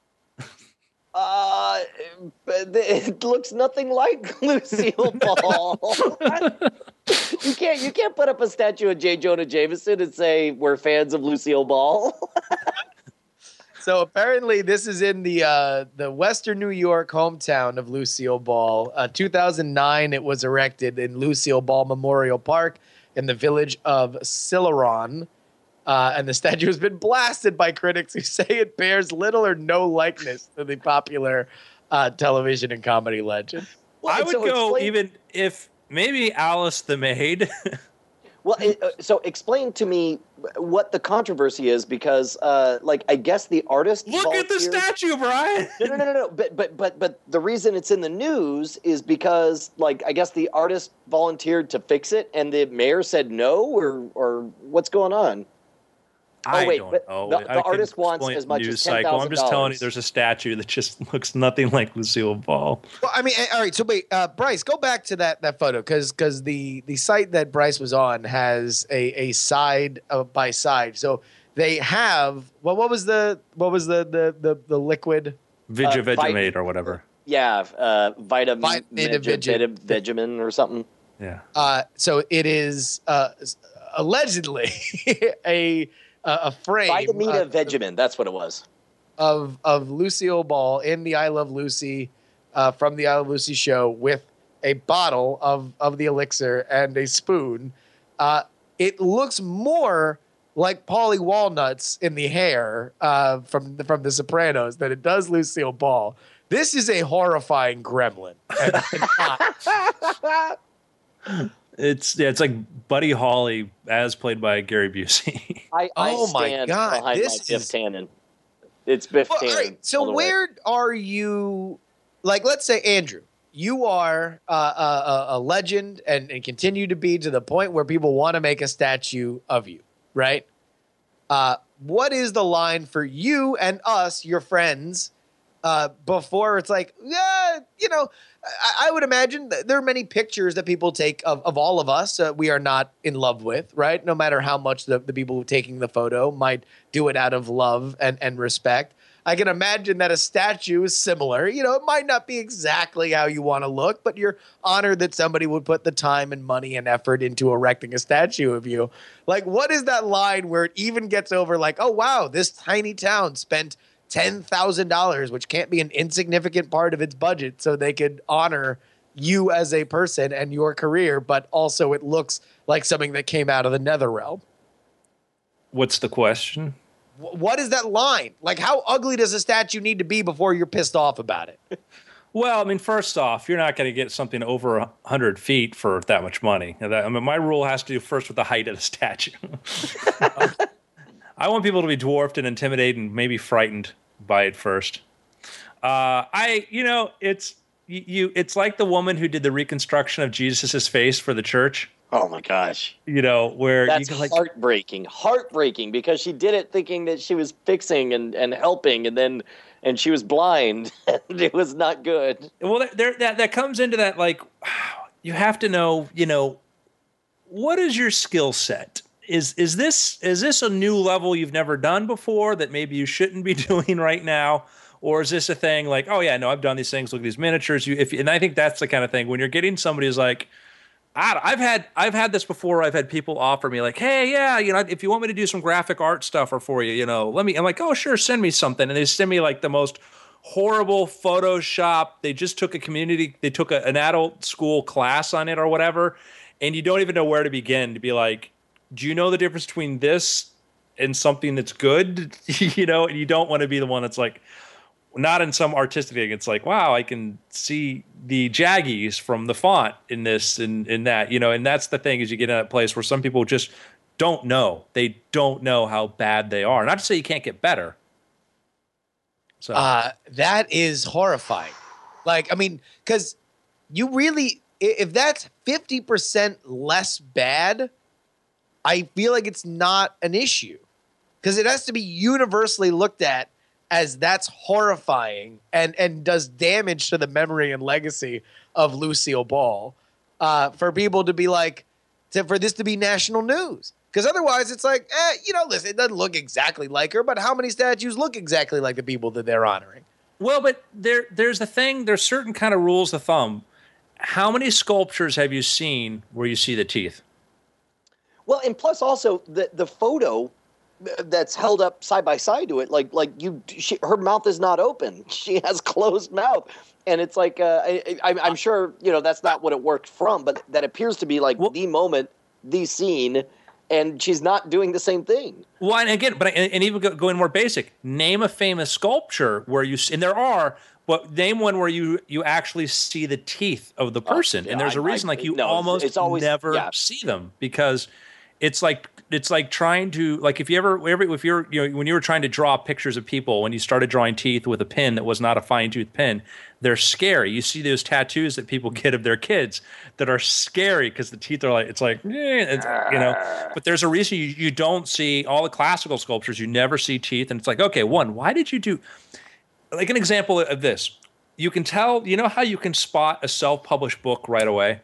Uh, but it looks nothing like Lucille Ball. you can't. You can't put up a statue of J. Jonah Jameson and say we're fans of Lucille Ball. So apparently, this is in the uh, the Western New York hometown of Lucille Ball. Uh, two thousand nine, it was erected in Lucille Ball Memorial Park in the village of Silaron. Uh, and the statue has been blasted by critics who say it bears little or no likeness to the popular uh, television and comedy legend. Well, I and would so go explain- even if maybe Alice the maid. Well, it, uh, so explain to me what the controversy is, because, uh, like, I guess the artist. Look at the volunteered- statue, Brian. No, no, no, no, no. But, but, but, but the reason it's in the news is because, like, I guess the artist volunteered to fix it, and the mayor said no, or, or what's going on? I wait, don't but know. the- I the couldn't artist wants explain as the much as news cycle. I'm just ten thousand telling you, dollars. there's a statue that just looks nothing like Lucille Ball. Well, I mean, eh, all right. So wait, uh, Bryce, go back to that that photo because because the the site that Bryce was on has a a side uh, by side. So they have well, what was the what was the the the, the liquid? Vigi Uh, Vegemite or whatever. Yeah, uh, vitamin, Vitamin- Vegemin or something. Yeah. Uh, so it is uh, allegedly a a a frame Vitamita uh, Vegemin, that's what it was. of of Lucille Ball in the I Love Lucy uh, from the I Love Lucy show with a bottle of of the elixir and a spoon. Uh, it looks more like Paulie Walnuts in the hair uh, from the, from The Sopranos than it does Lucille Ball. This is a horrifying gremlin. And- and not- It's yeah, it's like Buddy Holly as played by Gary Busey. I, I Oh my stand God, behind this my Biff is- Tannen. It's Biff Well, all Tannen. right, all so the way. where are you? Like, let's say Andrew, you are uh, a, a legend and, and continue to be to the point where people want to make a statue of you, right? Uh, what is the line for you and us, your friends, uh, before it's like, yeah, you know, I, I would imagine that there are many pictures that people take of, of all of us uh, we are not in love with, right? No matter how much the, the people taking the photo might do it out of love and, and respect. I can imagine that a statue is similar. You know, it might not be exactly how you want to look, but you're honored that somebody would put the time and money and effort into erecting a statue of you. Like, what is that line where it even gets over like, oh, wow, this tiny town spent ten thousand dollars, which can't be an insignificant part of its budget, so they could honor you as a person and your career, but also it looks like something that came out of the Netherrealm. What's the question? Wh- What is that line? Like, how ugly does a statue need to be before you're pissed off about it? Well, I mean, first off, you're not going to get something over one hundred feet for that much money. Now, that- I mean, my rule has to do first with the height of the statue. I want people to be dwarfed and intimidated and maybe frightened by it first. Uh, I, you know, it's you, you. It's like the woman who did the reconstruction of Jesus's face for the church. Oh my gosh. You know, where That's you can like, heartbreaking. Heartbreaking because she did it thinking that she was fixing and, and helping, and then and she was blind and it was not good. well, there that that comes into that like, you have to know, you know, what is your skill set? is is this is this a new level you've never done before that maybe you shouldn't be doing right now? Or is this a thing like, oh yeah, no, I've done these things. Look at these miniatures. You, if, and I think that's the kind of thing when you're getting somebody who's like, I, I've had I've had this before. I've had people offer me like, hey, yeah, you know, if you want me to do some graphic art stuff or for you, you know, let me. I'm like, oh sure, send me something, and they send me like the most horrible Photoshop. They just took a community, they took a, an adult school class on it or whatever, and you don't even know where to begin to be like, do you know the difference between this and something that's good? You know, and you don't want to be the one that's like. Not in some artistic thing. It's like, wow, I can see the jaggies from the font in this and in that, you know, and that's the thing is you get in that place where some people just don't know. They don't know how bad they are. Not to say you can't get better. So uh, that is horrifying. Like, I mean, because you really, if that's fifty percent less bad, I feel like it's not an issue because it has to be universally looked at as that's horrifying and, and does damage to the memory and legacy of Lucille Ball uh, for people to be like, to, for this to be national news. Because otherwise it's like, eh, you know, listen, it doesn't look exactly like her, but how many statues look exactly like the people that they're honoring? Well, but there there's the thing, there's certain kind of rules of thumb. How many sculptures have you seen where you see the teeth? Well, and plus also the the photo that's held up side by side to it, like like you, she, her mouth is not open. She has closed mouth, and it's like uh, I, I, I'm sure you know that's not what it worked from, but that appears to be like well, the moment, the scene, and she's not doing the same thing. Well, and again, but and, and even go, going more basic, name a famous sculpture where you and there are. But name one where you you actually see the teeth of the person, uh, yeah, and there's a reason I, like you I, no, almost it's always, never yeah. see them because it's like. It's like trying to like if you ever if you're you know when you were trying to draw pictures of people when you started drawing teeth with a pen that was not a fine tooth pen, they're scary. You see those tattoos that people get of their kids that are scary because the teeth are like it's like eh, it's, you know. But there's a reason you, you don't see all the classical sculptures. You never see teeth, and it's like okay, one, why did you do like an example of this? You can tell. You know how you can spot a self-published book right away.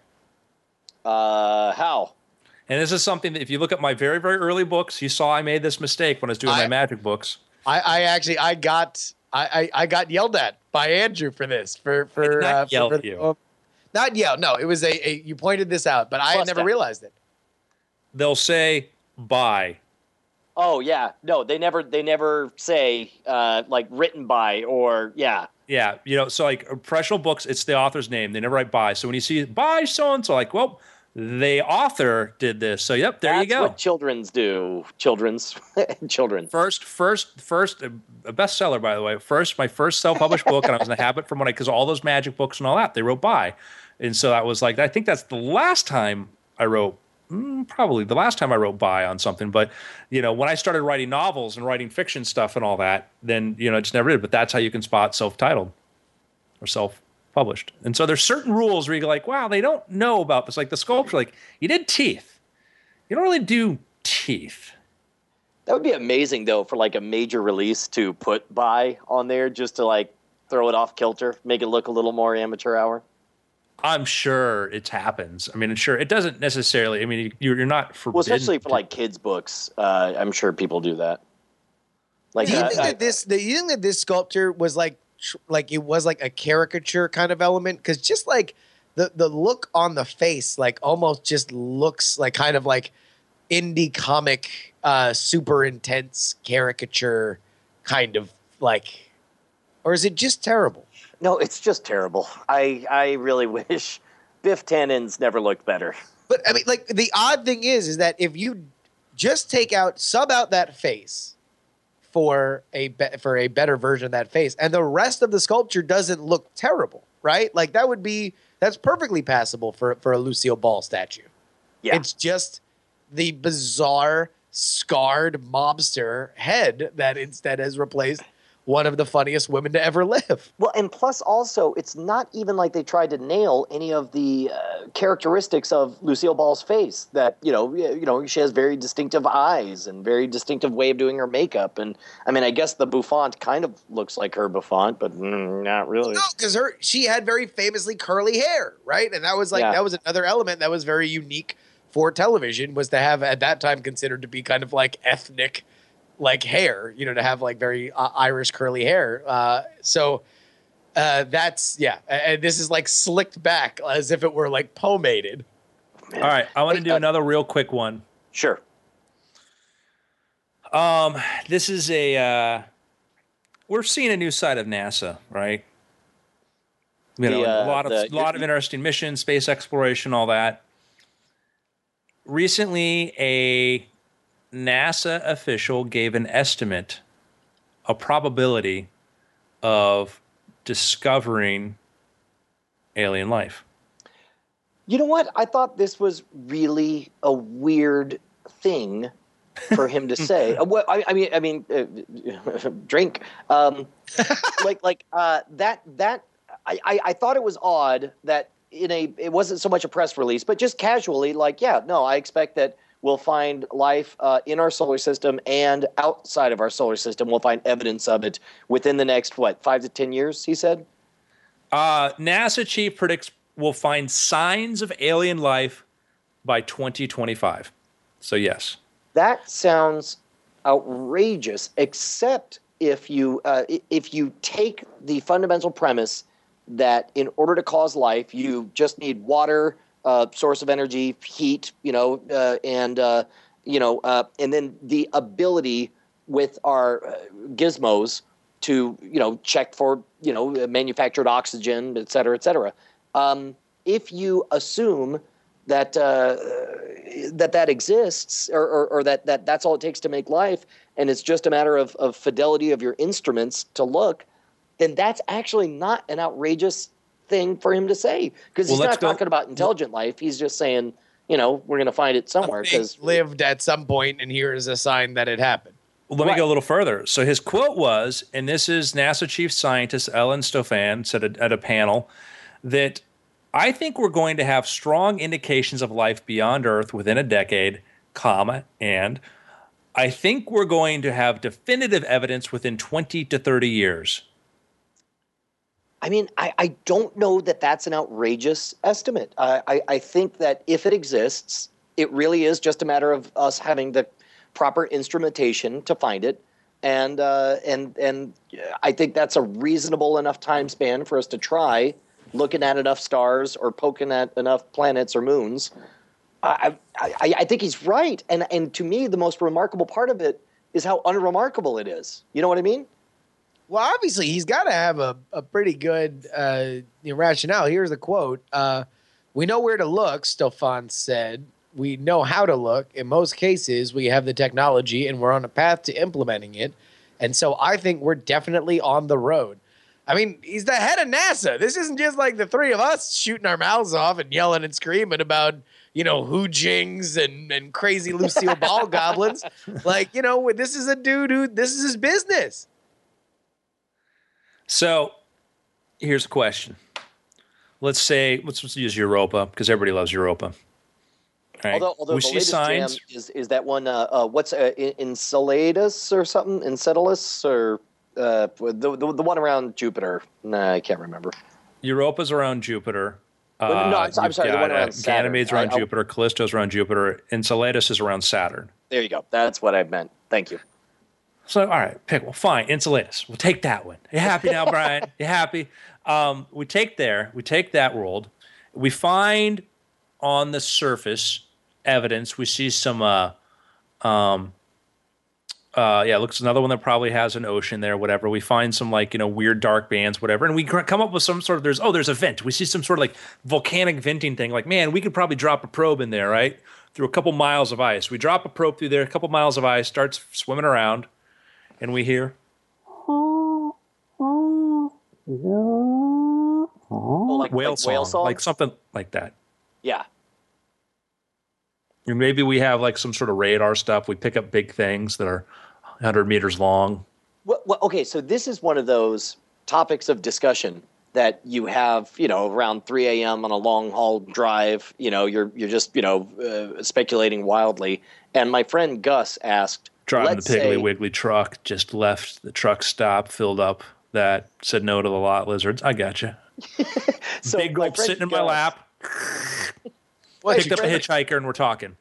Uh, how? And this is something that if you look at my very, very early books, you saw I made this mistake when I was doing I, my magic books. I, I actually I got I, I, I got yelled at by Andrew for this. For for not uh, yelled for, at you. Uh, not yelled. No, it was a, a you pointed this out, but I had never that. realized it. They'll say by. Oh yeah. No, they never they never say uh, like written by or yeah. Yeah, you know, so like professional books, it's the author's name. They never write by. So when you see by so and so, like, well, the author did this. So, yep, there That's you go. That's what children's do. Children's. Children. First, first, first, a bestseller, by the way. First, my first self-published book, and I was in the habit from when I, because all those magic books and all that, they wrote by. And so that was like, I think that's the last time I wrote, mm, probably the last time I wrote by on something. But, you know, when I started writing novels and writing fiction stuff and all that, then, you know, I just never did. But that's how you can spot self-titled or self published. And so there's certain rules where you're like, wow, they don't know about this. Like the sculpture, like you did teeth. You don't really do teeth. That would be amazing though for like a major release to put by on there just to like throw it off kilter, make it look a little more amateur hour. I'm sure it happens. I mean, sure, it doesn't necessarily. I mean, you're, you're not forbidden. Well, especially for like kids' books, uh, I'm sure people do that. Like, do you uh, think that this? Do you think that this sculpture was like? Like it was like a caricature kind of element because just like the the look on the face like almost just looks like kind of like indie comic uh super intense caricature kind of like, or is it just terrible? No, it's just terrible. I I really wish Biff Tannen's never looked better. But I mean, like the odd thing is is that if you just take out sub out that face for a be- for a better version of that face, and the rest of the sculpture doesn't look terrible, right? Like that would be that's perfectly passable for for a Lucille Ball statue. Yeah, it's just the bizarre scarred mobster head that instead has replaced one of the funniest women to ever live. Well, and plus also, it's not even like they tried to nail any of the uh, characteristics of Lucille Ball's face. That you know, you know, she has very distinctive eyes and very distinctive way of doing her makeup. And I mean, I guess the bouffant kind of looks like her bouffant, but mm, not really. No, because her she had very famously curly hair, right? And that was like yeah. that was another element that was very unique for television was to have at that time considered to be kind of like ethnic, like hair, you know, to have like very uh, Irish curly hair. Uh, so uh, that's yeah, and this is like slicked back as if it were like pomaded. All right, I want to Hey, do uh, another real quick one. Sure. Um, this is a uh, we're seeing a new side of NASA, right? You know, The, uh, a lot of the- a lot of interesting missions, space exploration, all that. Recently, a NASA official gave an estimate, a probability of discovering alien life. You know what? I thought this was really a weird thing for him to say. Uh, well, I, I mean, I mean, uh, drink. Um, like, like uh, that. That I, I, I thought it was odd that in a. It wasn't so much a press release, but just casually, like, yeah, no, I expect that we'll find life uh, in our solar system and outside of our solar system. We'll find evidence of it within the next what five to ten years. He said. Uh, NASA chief predicts we'll find signs of alien life by twenty twenty-five. So yes. That sounds outrageous, except if you uh, if you take the fundamental premise that in order to cause life, you just need water, uh, source of energy, heat, you know, uh, and uh, you know, uh, and then the ability with our uh, gizmos to you know check for you know manufactured oxygen, et cetera, et cetera. Um, if you assume that uh, that that exists, or, or, or that, that that's all it takes to make life, and it's just a matter of, of fidelity of your instruments to look, then that's actually not an outrageous thing for him to say, because Well, he's let's not go- talking about intelligent life. He's just saying, you know, we're going to find it somewhere. Because lived at some point, and here is a sign that it happened. Well, let Right. me go a little further. So his quote was, and this is NASA chief scientist Ellen Stofan said at, at a panel, that I think we're going to have strong indications of life beyond Earth within a decade, comma, and I think we're going to have definitive evidence within twenty to thirty years. I mean, I, I don't know that that's an outrageous estimate. I, I, I think that if it exists, it really is just a matter of us having the proper instrumentation to find it. And uh, and and I think that's a reasonable enough time span for us to try looking at enough stars or poking at enough planets or moons. I, I, I think he's right. And, and to me, the most remarkable part of it is how unremarkable it is. You know what I mean? Well, obviously, he's got to have a, a pretty good uh, you know, rationale. Here's the quote. Uh, we know where to look, Stofan said. We know how to look. In most cases, we have the technology, and we're on a path to implementing it. And so I think we're definitely on the road. I mean, he's the head of NASA. This isn't just like the three of us shooting our mouths off and yelling and screaming about, you know, hoojings and, and crazy Lucille Ball goblins. Like, you know, this is a dude who, this is his business. So here's a question. Let's say, let's just use Europa, because everybody loves Europa. Right? Although, although we the see latest signs. jam is, is that one, uh, uh, what's uh, Enceladus or something? Enceladus or uh, the, the the one around Jupiter? Nah, I can't remember. Europa's around Jupiter. Well, no, I'm- I'm you've sorry, the got, one around uh, Saturn. Ganymede's around I- I- Jupiter. Callisto's around Jupiter. Enceladus is around Saturn. There you go. That's what I meant. Thank you. So, all right, pick. Well, fine. Enceladus. We'll take that one. You happy now, Brian? You happy? Um, we take there. We take that world. We find on the surface evidence. We see some. Uh, um, uh, yeah, looks another one that probably has an ocean there. Whatever. We find some like you know weird dark bands, whatever, and we cr- come up with some sort of. There's oh, there's a vent. We see some sort of like volcanic venting thing. Like man, we could probably drop a probe in there, right? Through a couple miles of ice. We drop a probe through there. A couple miles of ice starts swimming around. And we hear, Oh, like whale, like song, whale song, like something like that. Yeah. Or maybe we have like some sort of radar stuff. We pick up big things that are one hundred meters long. Well, well, okay, so this is one of those topics of discussion that you have, you know, around three a.m. on a long haul drive. You know, you're you're just you know uh, speculating wildly. And my friend Gus asked, Driving let's the Piggly say, Wiggly truck, just left the truck stop, filled up that, said no to the lot lizards. I gotcha. so Big my gulp friend sitting in my Gus- lap. What, Picked up a hitchhiker and we're talking.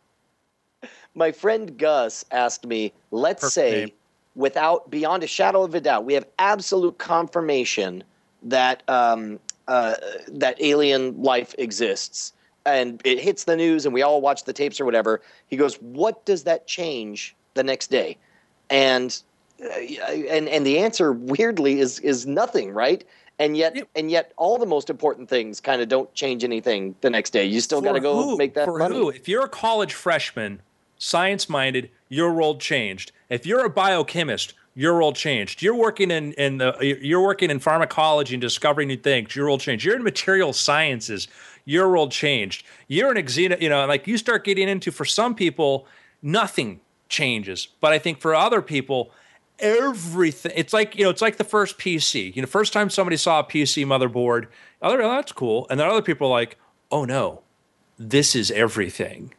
My friend Gus asked me, let's Perfect say, name. without, beyond a shadow of a doubt, we have absolute confirmation that um, uh, that alien life exists, and it hits the news, and we all watch the tapes or whatever. He goes, what does that change the next day? And uh, and and the answer, weirdly, is is nothing, right? And yet, Yeah. and yet, all the most important things kind of don't change anything the next day. You still got to go who? make that For money. who? If you're a college freshman, science-minded, your world changed. If you're a biochemist, your world changed. You're working in in the you're working in pharmacology and discovering new things. Your world changed. You're in material sciences. Your world changed. You're an exena, you know, like you start getting into, for some people, nothing changes. But I think for other people, everything. It's like, you know, it's like the first P C. You know, first time somebody saw a P C motherboard, other oh, that's cool, and then other people are like, oh no, this is everything.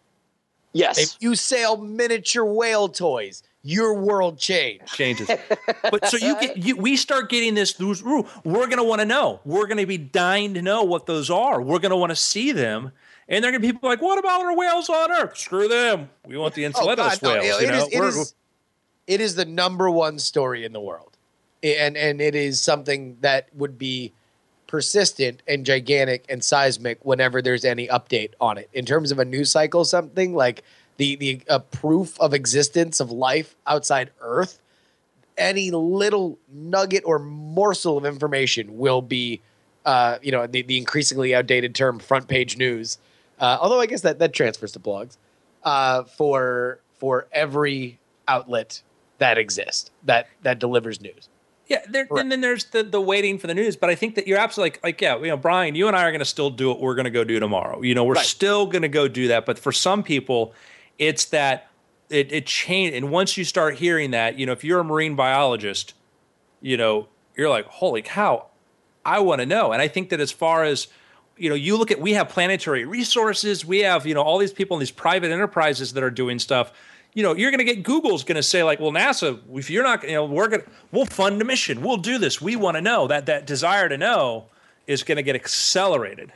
Yes. If you sell miniature whale toys, your world changed. Changes. But so you get you we start getting this those ooh, we're gonna want to know. We're gonna be dying to know what those are. We're gonna want to see them. And they're gonna be people like, what about our whales on Earth? Screw them. We want the Enceladus no, whales. it you know? is- it We're- is- It is the number one story in the world. And and it is something that would be persistent and gigantic and seismic whenever there's any update on it. In terms of a news cycle, something like the the uh, proof of existence of life outside Earth, any little nugget or morsel of information will be, uh, you know, the, the increasingly outdated term front page news. Uh, although I guess that, that transfers to blogs uh, for for every outlet that exists that that delivers news. Yeah, there, and then there's the the waiting for the news. But I think that you're absolutely like, like yeah, you know, Brian, you and I are going to still do what we're going to go do tomorrow. You know, we're Right. still going to go do that. But for some people, it's that it it changed. And once you start hearing that, you know, if you're a marine biologist, you know, you're like, holy cow, I want to know. And I think that as far as, you know, you look at, we have planetary resources, we have, you know, all these people in these private enterprises that are doing stuff. You know, you're going to get, Google's going to say like, well, NASA, if you're not, you know, we're going to, we'll fund a mission. We'll do this. We want to know. That that desire to know is going to get accelerated.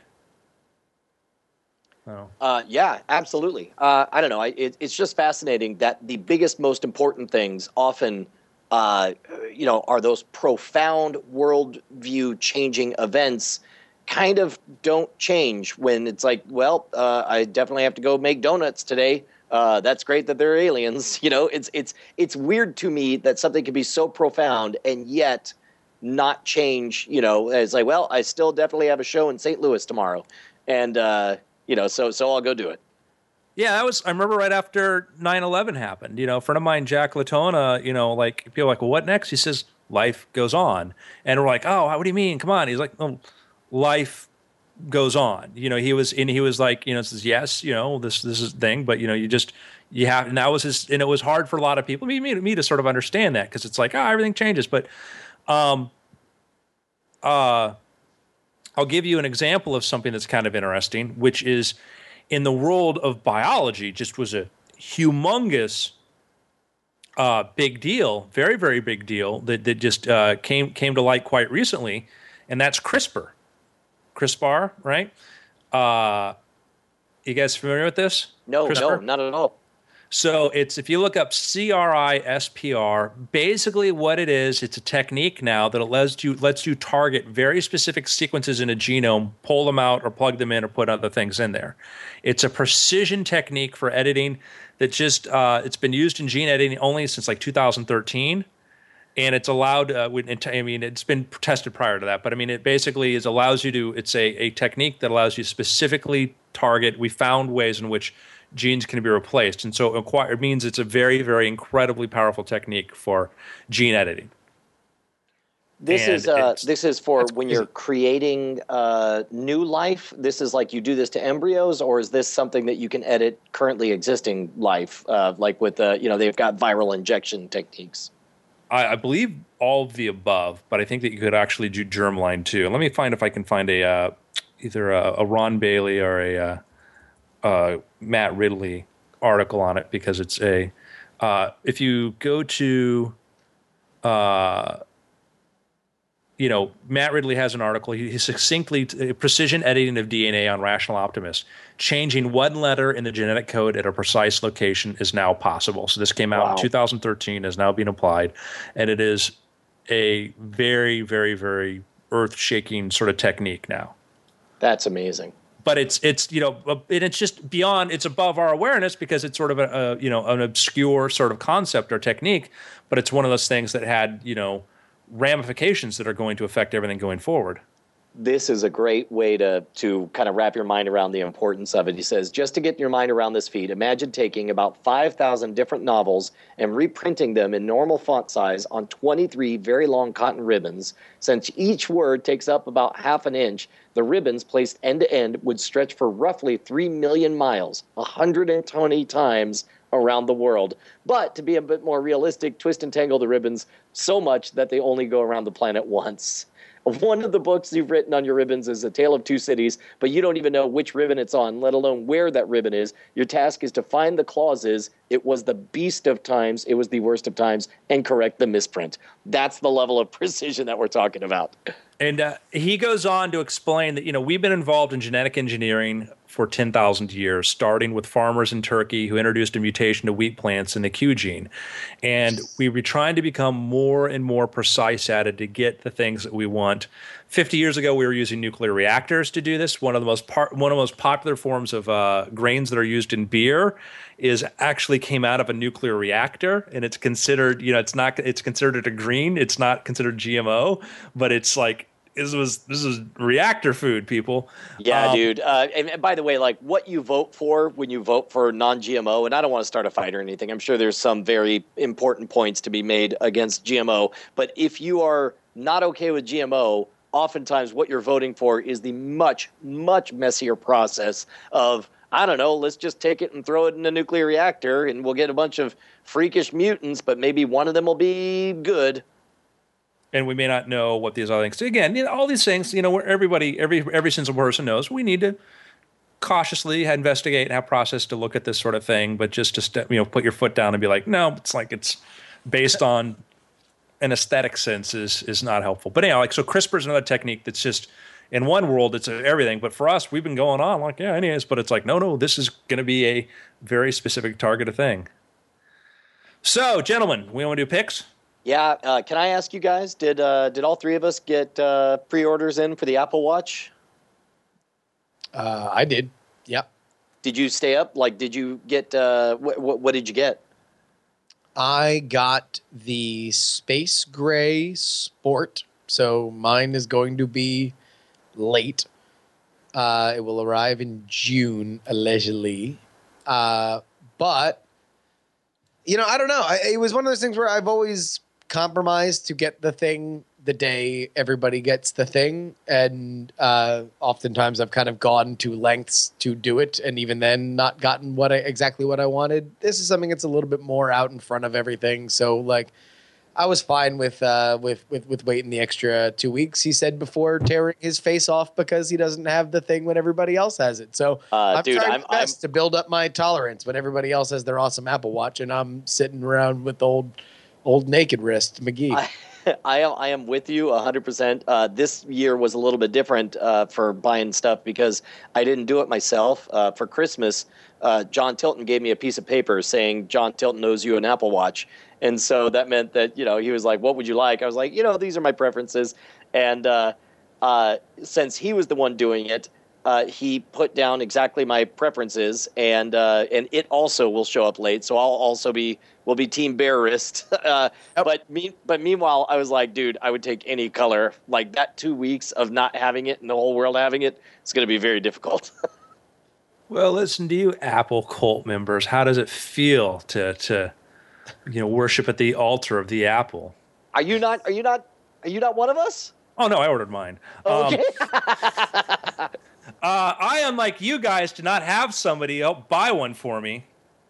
Oh. Uh, yeah, absolutely. Uh, I don't know. I, it, it's just fascinating that the biggest, most important things often, uh, you know, are those profound worldview changing events kind of don't change when it's like, well, uh, I definitely have to go make donuts today. Uh, that's great that they're aliens. You know, it's it's it's weird to me that something can be so profound and yet not change. You know, it's like, well, I still definitely have a show in Saint Louis tomorrow, and uh, you know, so so I'll go do it. Yeah, that was, I remember right after nine eleven happened, you know, a friend of mine, Jack Latona, you know, like people are like, well, what next? He says, life goes on. And we're like, oh, what do you mean? Come on. He's like, oh, life goes on. You know, he was, and he was like, you know, says, yes, you know, this, this is the thing, but you know, you just, you have, and that was his, and it was hard for a lot of people, me, me, me to sort of understand that. Cause it's like, oh, everything changes. But, um, uh, I'll give you an example of something that's kind of interesting, which is in the world of biology, just was a humongous, uh, big deal, very, very big deal that, that just uh, came came to light quite recently, and that's CRISPR. CRISPR, right? Uh, you guys familiar with this? No, CRISPR? no, not at all. So it's, if you look up C R I S P R, basically what it is, it's a technique now that lets you lets you target very specific sequences in a genome, pull them out or plug them in or put other things in there. It's a precision technique for editing that just uh, it's been used in gene editing only since like two thousand thirteen. And it's allowed, uh, I mean, it's been tested prior to that, but I mean, it basically is allows you to, it's a, a technique that allows you to specifically target. We found ways in which genes can be replaced. And so it means it's a very, very incredibly powerful technique for gene editing. This And is uh, it's- this is for that's when crazy. you're creating uh, new life. This is like you do this to embryos, or is this something that you can edit currently existing life, uh, like with uh, you know they've got viral injection techniques. I, I believe all of the above, but I think that you could actually do germline too. Let me find if I can find a uh, either a, a Ron Bailey or a uh, uh, Matt Ridley article on it, because it's a uh, if you go to uh, you know, Matt Ridley has an article. He, he succinctly uh, precision editing of D N A on Rational Optimist. Changing one letter in the genetic code at a precise location is now possible. So this came out Wow. in two thousand thirteen, is now being applied, and it is a very, very, very earth-shaking sort of technique now. That's amazing. But it's it's you know and it's just beyond, it's above our awareness because it's sort of a, a you know an obscure sort of concept or technique, but it's one of those things that had you know ramifications that are going to affect everything going forward. This is a great way to to kind of wrap your mind around the importance of it. He says, just to get your mind around this feat, imagine taking about five thousand different novels and reprinting them in normal font size on twenty-three very long cotton ribbons. Since each word takes up about half an inch, the ribbons placed end to end would stretch for roughly three million miles, one hundred twenty times around the world. But to be a bit more realistic, twist and tangle the ribbons so much that they only go around the planet once. One of the books you've written on your ribbons is A Tale of Two Cities, but you don't even know which ribbon it's on, let alone where that ribbon is. Your task is to find the clauses, it was the beast of times, it was the worst of times, and correct the misprint. That's the level of precision that we're talking about. And uh, he goes on to explain that, you know, we've been involved in genetic engineering for ten thousand years, starting with farmers in Turkey who introduced a mutation to wheat plants in the Q gene. And we were trying to become more and more precise at it to get the things that we want. fifty years ago, we were using nuclear reactors to do this. One of the most par- one of the most popular forms of uh, grains that are used in beer is actually came out of a nuclear reactor, and it's considered, you know, it's not, it's considered a green. It's not considered G M O, but it's like, This was this is reactor food, people. Yeah, um, dude. Uh, and, and by the way, like what you vote for when you vote for non-G M O, and I don't want to start a fight or anything. I'm sure there's some very important points to be made against G M O. But if you are not okay with G M O, oftentimes what you're voting for is the much, much messier process of, I don't know, let's just take it and throw it in a nuclear reactor and we'll get a bunch of freakish mutants, but maybe one of them will be good. And we may not know what these other things. So again, you know, all these things, you know, where everybody, every every single person knows, we need to cautiously investigate and have process to look at this sort of thing. But just to step, you know, put your foot down and be like, no, it's like it's based on an aesthetic sense is is not helpful. But anyhow, like so, CRISPR is another technique that's just in one world it's everything. But for us, we've been going on like yeah, anyways. But it's like no, no, this is going to be a very specific targeted thing. So, gentlemen, we want to do picks. Yeah, uh, can I ask you guys, did uh, did all three of us get uh, pre-orders in for the Apple Watch? Uh, I did. Yep. Did you stay up? Like, did you get, uh, wh- wh- what did you get? I got the Space Gray Sport, so mine is going to be late. Uh, it will arrive in June, allegedly. Uh, but, you know, I don't know. I, it was one of those things where I've always compromised to get the thing the day everybody gets the thing. And uh, oftentimes I've kind of gone to lengths to do it, and even then not gotten what I, exactly what I wanted. This is something that's a little bit more out in front of everything. So, like, I was fine with uh, with, with with waiting the extra two weeks. He said before tearing his face off because he doesn't have the thing when everybody else has it. So Uh, I'm dude, trying I'm- my best to build up my tolerance when everybody else has their awesome Apple Watch, and I'm sitting around with old old naked wrist McGee. I, I am I am with you one hundred percent. Uh, this year was a little bit different uh, for buying stuff because I didn't do it myself. Uh, for Christmas, uh, John Tilton gave me a piece of paper saying John Tilton owes you an Apple Watch. And so that meant that, you know, he was like, what would you like? I was like, you know, these are my preferences. And uh, uh, since he was the one doing it, uh, he put down exactly my preferences, and uh, and it also will show up late. So I'll also be will be Team Bare Wrist. uh, Yep. But me, but meanwhile, I was like, dude, I would take any color. Like that two weeks of not having it and the whole world having it, it's going to be very difficult. Well, listen to you, Apple cult members. How does it feel to to you know worship at the altar of the Apple? Are you not? Are you not? Are you not one of us? Oh no, I ordered mine. Okay. Um, uh, I, unlike you guys, do not have somebody else buy one for me.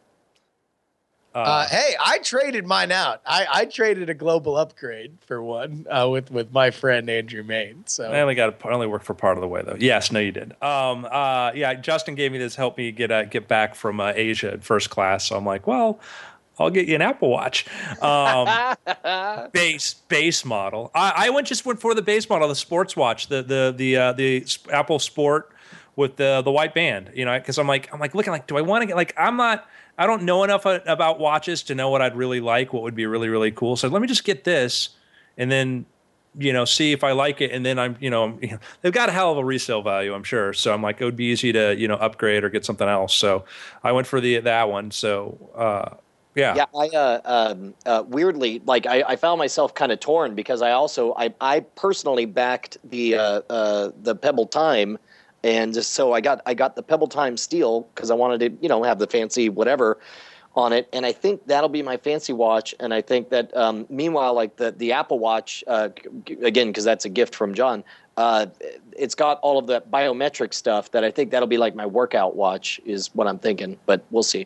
Uh, Uh, hey, I traded mine out. I, I traded a global upgrade for one uh, with with my friend Andrew Main. So I only got I only worked for part of the way though. Yes, no, you did. Um, uh, yeah, Justin gave me this, help me get uh, get back from uh, Asia in first class. So I'm like, well, I'll get you an Apple Watch. Um, base base model. I, I went just went for the base model, the sports watch, the the the uh, the Apple Sport with the the white band. You know, because I'm like I'm like looking like, do I want to get like I'm not. I don't know enough about watches to know what I'd really like, what would be really, really cool. So let me just get this and then, you know, see if I like it. And then I'm, you know, they've got a hell of a resale value, I'm sure. So I'm like, it would be easy to, you know, upgrade or get something else. So I went for the that one. So, uh, yeah. Yeah, I uh, um, uh, weirdly, like I, I found myself kind of torn because I also, I, I personally backed the uh, uh, the Pebble Time. And just so I got I got the Pebble Time Steel because I wanted to, you know, have the fancy whatever on it. And I think that'll be my fancy watch. And I think that um, meanwhile, like the, the Apple Watch, uh, again, because that's a gift from John, uh, it's got all of the biometric stuff that I think that'll be like my workout watch is what I'm thinking. But we'll see.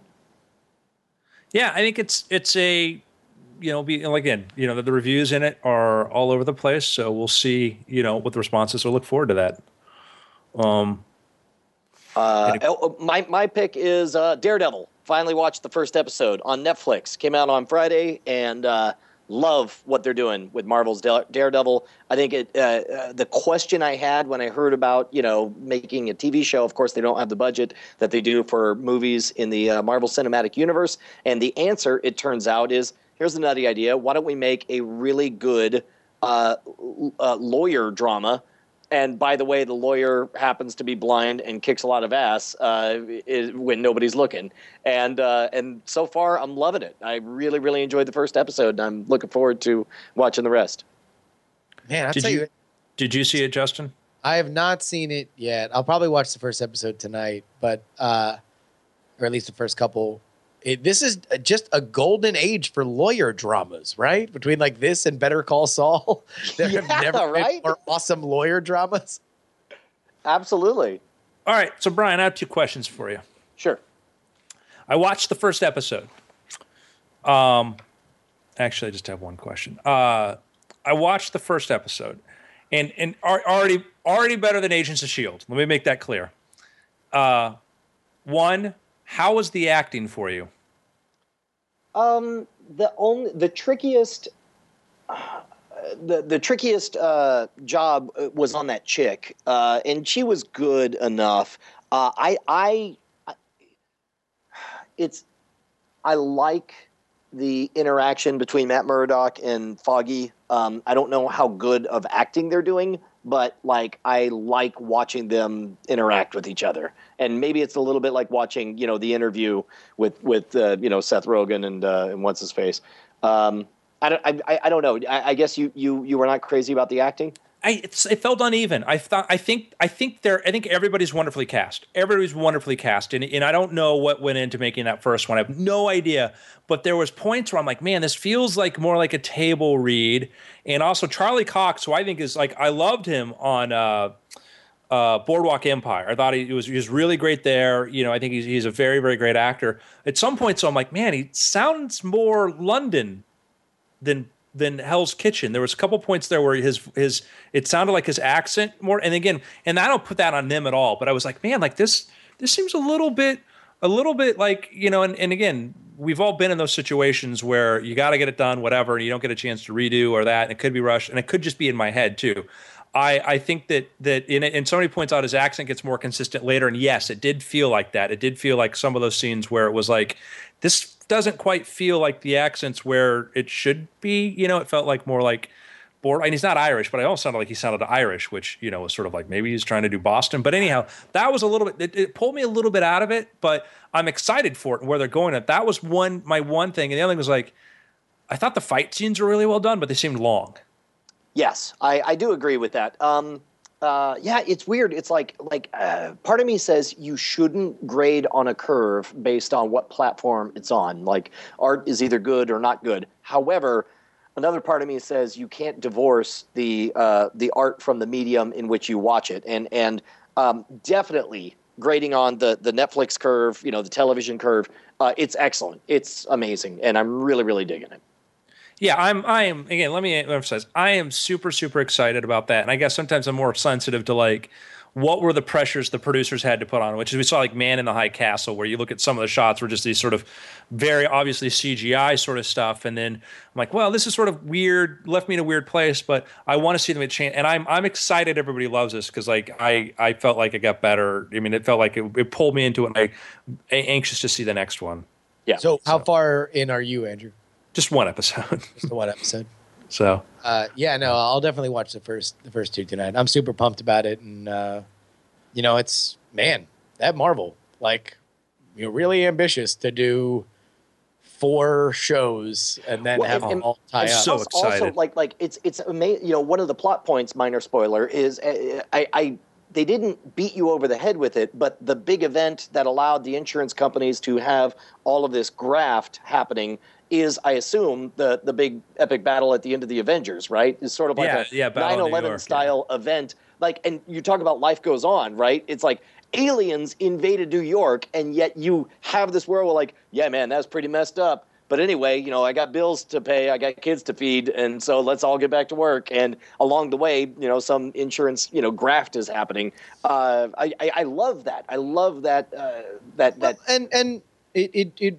Yeah, I think it's it's a, you know, be, again, you know, the, the reviews in it are all over the place. So we'll see, you know, what the responses. So look forward to that. Um, uh, oh, my my pick is uh, Daredevil. Finally watched the first episode on Netflix. Came out on Friday, and uh, love what they're doing with Marvel's Daredevil. I think it. Uh, uh, the question I had when I heard about you know making a T V show, of course they don't have the budget that they do for movies in the uh, Marvel Cinematic Universe, and the answer it turns out is here's the nutty idea: why don't we make a really good uh, uh, lawyer drama? And by the way, the lawyer happens to be blind and kicks a lot of ass uh, is, when nobody's looking. And uh, and so far, I'm loving it. I really, really enjoyed the first episode, and I'm looking forward to watching the rest. Man, I'll did tell you, you, did you see it, Justin? I have not seen it yet. I'll probably watch the first episode tonight, but uh, or at least the first couple. It, this is just a golden age for lawyer dramas, right? Between like this and Better Call Saul, there yeah, have never right? been more awesome lawyer dramas. Absolutely. All right, so Brian, I have two questions for you. Sure. I watched the first episode. Um, actually, I just have one question. Uh, I watched the first episode, and and already already better than Agents of S H I E L D. Let me make that clear. Uh, one. How was the acting for you? Um, the only the trickiest, uh, the the trickiest uh, job was on that chick, uh, and she was good enough. Uh, I, I, I, it's, I like the interaction between Matt Murdock and Foggy. Um, I don't know how good of acting they're doing, but like I like watching them interact with each other. And maybe it's a little bit like watching, you know, the interview with with uh, you know Seth Rogen and uh, and what's his face. Um, I don't I, I don't know. I, I guess you you you were not crazy about the acting. I it's, it felt uneven. I thought I think I think there I think everybody's wonderfully cast. Everybody's wonderfully cast, and and I don't know what went into making that first one. I have no idea. But there was points where I'm like, man, this feels like more like a table read. And also Charlie Cox, who I think is like I loved him on. Uh, Uh, Boardwalk Empire. I thought he was he was really great there. You know, I think he's he's a very very great actor. At some point, so I'm like, man, he sounds more London than than Hell's Kitchen. There was a couple points there where his his it sounded like his accent more. And again, and I don't put that on them at all. But I was like, man, like this this seems a little bit a little bit like you know. And, and again, we've all been in those situations where you got to get it done, whatever, and you don't get a chance to redo or that. And it could be rushed, and it could just be in my head too. I, I think that that in and somebody points out his accent gets more consistent later, and yes, it did feel like that. It did feel like some of those scenes where it was like, this doesn't quite feel like the accents where it should be. You know, it felt like more like board. And he's not Irish, but I almost sounded like he sounded Irish, which you know was sort of like maybe he's trying to do Boston. But anyhow, that was a little bit. It, it pulled me a little bit out of it, but I'm excited for it and where they're going. At that was one my one thing, and the other thing was like, I thought the fight scenes were really well done, but they seemed long. Yes, I, I do agree with that. Um, uh, yeah, it's weird. It's like like uh, part of me says you shouldn't grade on a curve based on what platform it's on. Like art is either good or not good. However, another part of me says you can't divorce the uh, the art from the medium in which you watch it. And and um, definitely grading on the the Netflix curve, you know, the television curve. Uh, it's excellent. It's amazing, and I'm really really digging it. Yeah, I'm. I am. Again, let me emphasize. I am super, super excited about that. And I guess sometimes I'm more sensitive to like what were the pressures the producers had to put on, which is we saw like Man in the High Castle, where you look at some of the shots were just these sort of very obviously C G I sort of stuff, and then I'm like, well, this is sort of weird, left me in a weird place, but I want to see them at change, and I'm I'm excited. Everybody loves this because like I I felt like it got better. I mean, it felt like it, it pulled me into it. And I anxious to see the next one. Yeah. So how so. far in are you, Andrew? Just one episode. Just the one episode. So. Uh, yeah, no, I'll definitely watch the first the first two tonight. I'm super pumped about it, and uh, you know, it's man, that Marvel, like, you're really ambitious to do four shows and then well, have them all tie up. So excited! Also, like, like it's it's amazing. You know, one of the plot points, minor spoiler, is uh, I, I they didn't beat you over the head with it, but the big event that allowed the insurance companies to have all of this graft happening is, I assume, the the big epic battle at the end of the Avengers, right? It's sort of like yeah, a yeah, nine eleven style yeah. event. Like, and you talk about life goes on, right? It's like aliens invaded New York, and yet you have this world where, like, yeah, man, that's pretty messed up. But anyway, you know, I got bills to pay, I got kids to feed, and so let's all get back to work. And along the way, you know, some insurance, you know, graft is happening. Uh, I, I I love that. I love that. Uh, that well, that and and it, it it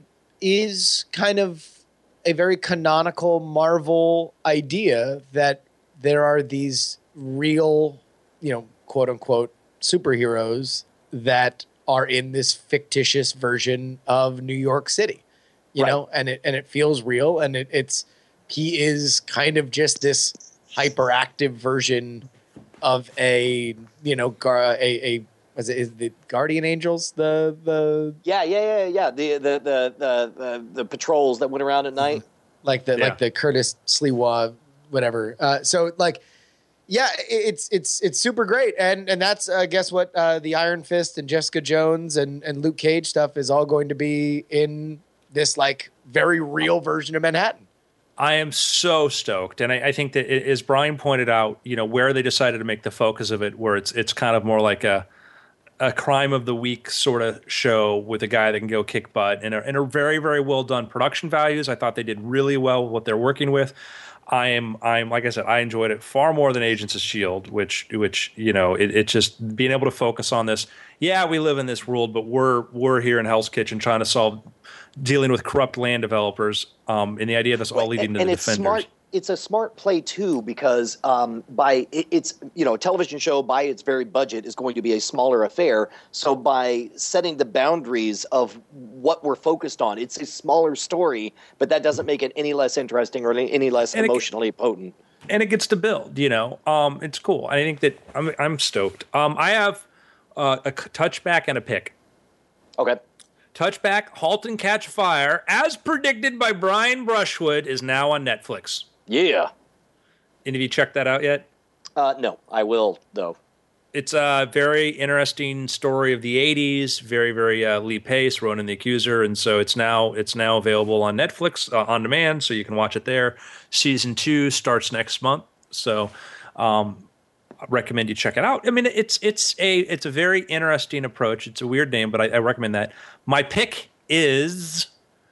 is kind of a very canonical Marvel idea that there are these real, you know, quote unquote superheroes that are in this fictitious version of New York City, you right. know, and it, and it feels real. And it, it's, he is kind of just this hyperactive version of a, you know, gar, a, a, was it, is the Guardian Angels, the, the, yeah, yeah, yeah, yeah. The, the, the, the, the, the patrols that went around at night. Like the, yeah. like the Curtis Slewa, whatever. Uh, so like, yeah, it's it's it's super great, and and that's I guess what uh, the Iron Fist and Jessica Jones and, and Luke Cage stuff is all going to be in this like very real version of Manhattan. I am so stoked, and I, I think that as Brian pointed out, you know, where they decided to make the focus of it, where it's it's kind of more like a a crime of the week sort of show with a guy that can go kick butt, and a, and a very very well done production values. I thought they did really well with what they're working with. I am, I'm like I said, I enjoyed it far more than Agents of S H I E L D, which, which you know, it, it just being able to focus on this. Yeah, we live in this world, but we're we're here in Hell's Kitchen trying to solve dealing with corrupt land developers. Um, and the idea that's all leading and, to and the it's Defenders. Smart. It's a smart play too, because um, by it, it's you know a television show by its very budget is going to be a smaller affair. So by setting the boundaries of what we're focused on, it's a smaller story, but that doesn't make it any less interesting or any, any less and emotionally it, potent. And it gets to build. You know, um, it's cool. I think that I'm I'm stoked. Um, I have uh, a touchback and a pick. Okay. Touchback, Halt and Catch Fire, as predicted by Brian Brushwood, is now on Netflix. Yeah. And have you checked that out yet? Uh, no, I will, though. It's a very interesting story of the eighties, very, very uh, Lee Pace, Ronan the Accuser, and so it's now it's now available on Netflix uh, on demand, so you can watch it there. Season two starts next month, so um, I recommend you check it out. I mean, it's it's a it's a very interesting approach. It's a weird name, but I, I recommend that. My pick is,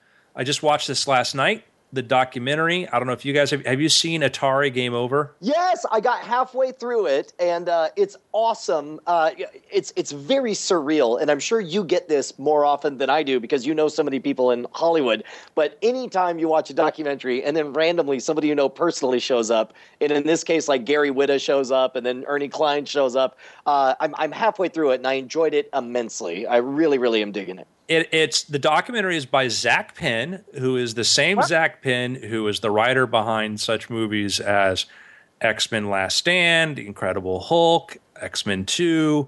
I just watched this last night. The documentary. I don't know if you guys have, have you seen Atari Game Over? Yes, I got halfway through it, and uh, it's awesome. Uh, it's it's very surreal, and I'm sure you get this more often than I do because you know so many people in Hollywood. But anytime you watch a documentary and then randomly somebody you know personally shows up, and in this case, like Gary Whitta shows up, and then Ernie Klein shows up, uh, I'm I'm halfway through it, and I enjoyed it immensely. I really, really am digging it. It, it's the documentary is by Zach Penn, who is the same what? Zach Penn who is the writer behind such movies as X-Men Last Stand, Incredible Hulk, X-Men two.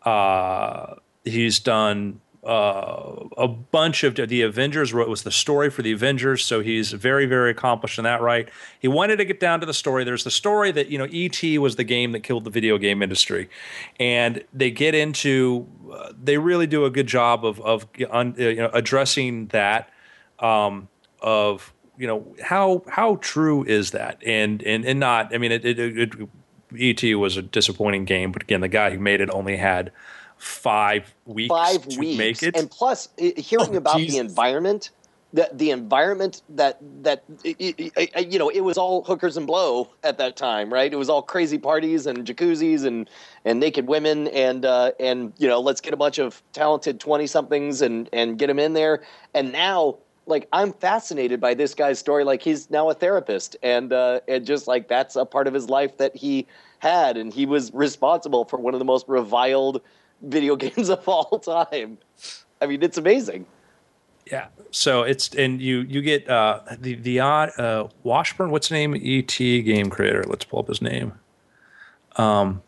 Uh, he's done uh, a bunch of the Avengers. Wrote was the story for the Avengers, so he's very, very accomplished in that. Right? He wanted to get down to the story. There's the story that you know E T was the game that killed the video game industry, and they get into. Uh, they really do a good job of of uh, you know addressing that. Um, of you know how how true is that, and and and not. I mean, it, it, it, it E T was a disappointing game, but again, the guy who made it only had five weeks five to weeks. make it. And plus, hearing oh, about Jesus. the environment the the environment that that it, it, it, you know, it was all hookers and blow at that time, right? It was all crazy parties and jacuzzis and and naked women and uh, and you know, let's get a bunch of talented twenty somethings and and get them in there. And now, like, I'm fascinated by this guy's story. Like, he's now a therapist, and uh, and just like that's a part of his life that he had, and he was responsible for one of the most reviled video games of all time. I mean, it's amazing. Yeah. So it's and you you get uh, the the odd uh, Washburn. What's his name? E T game creator. Let's pull up his name. Um.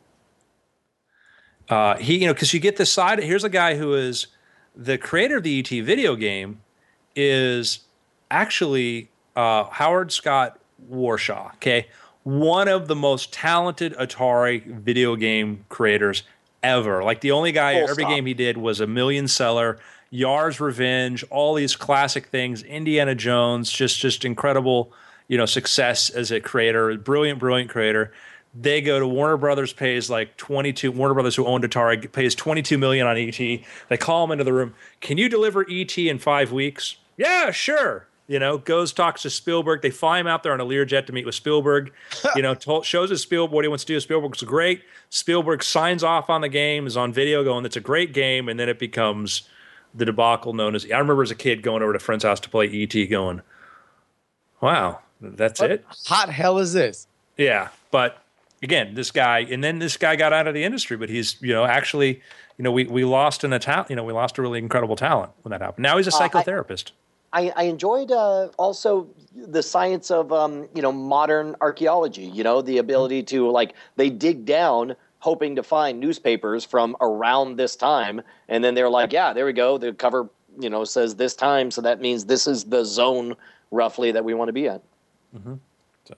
Uh, he you know because you get the side. Here's a guy who is the creator of the E T video game. Is actually uh, Howard Scott Warshaw. Okay, one of the most talented Atari video game creators ever. Like the only guy, Full every stop. game he did was a million seller. Yar's Revenge, all these classic things. Indiana Jones, just just incredible, you know, success as a creator. Brilliant, brilliant creator. They go to Warner Brothers, pays like twenty-two. Warner Brothers, who owned Atari, pays twenty-two million on E T. They call him into the room. Can you deliver E T in five weeks? Yeah, sure. You know, goes talks to Spielberg. They fly him out there on a Learjet to meet with Spielberg. You know, told, shows us Spielberg what he wants to do. Spielberg's great. Spielberg signs off on the game, is on video going, "That's a great game," and then it becomes the debacle known as. I remember as a kid going over to a friend's house to play E T, going, "Wow, that's What it." hot hell is this? Yeah, but again, this guy, and then this guy got out of the industry, but he's, you know, actually, you know, we we lost an talent, you know, we lost a really incredible talent when that happened. Now he's a psychotherapist. Uh, I, I enjoyed uh, also the science of um, you know, modern archaeology. You know, the ability to, like, they dig down hoping to find newspapers from around this time, and then they're like, yeah, there we go. The cover, you know, says this time, so that means this is the zone roughly that we want to be at. Mm-hmm. So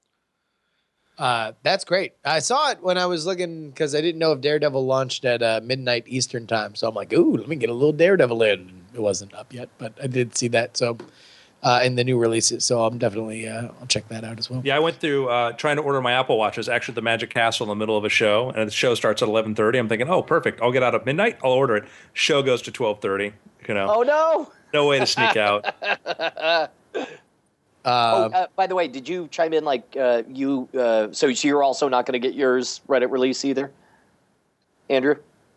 Uh, that's great. I saw it when I was looking because I didn't know if Daredevil launched at uh, midnight Eastern time. So I'm like, ooh, let me get a little Daredevil in. It wasn't up yet, but I did see that. So uh, in the new releases, so I'm definitely uh, I'll check that out as well. yeah, I went through uh, trying to order my Apple Watch. It was actually at the Magic Castle in the middle of a show, and the show starts at eleven thirty. I'm thinking, oh, perfect. I'll get out at midnight. I'll order it. Show goes to twelve thirty. You know, Oh no! no way to sneak out. Uh, oh, uh, by the way, did you chime in like uh, you? Uh, so so you're also not going to get yours right at release either, Andrew?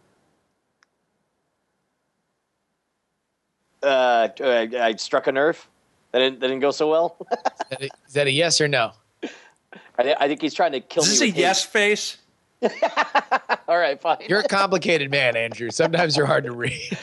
Uh, I, I struck a nerve. That didn't, that didn't go so well. is that a yes or no? I, I think he's trying to kill Is me. this a with yes face? hate. All right, fine. You're a complicated man, Andrew. Sometimes you're hard to read.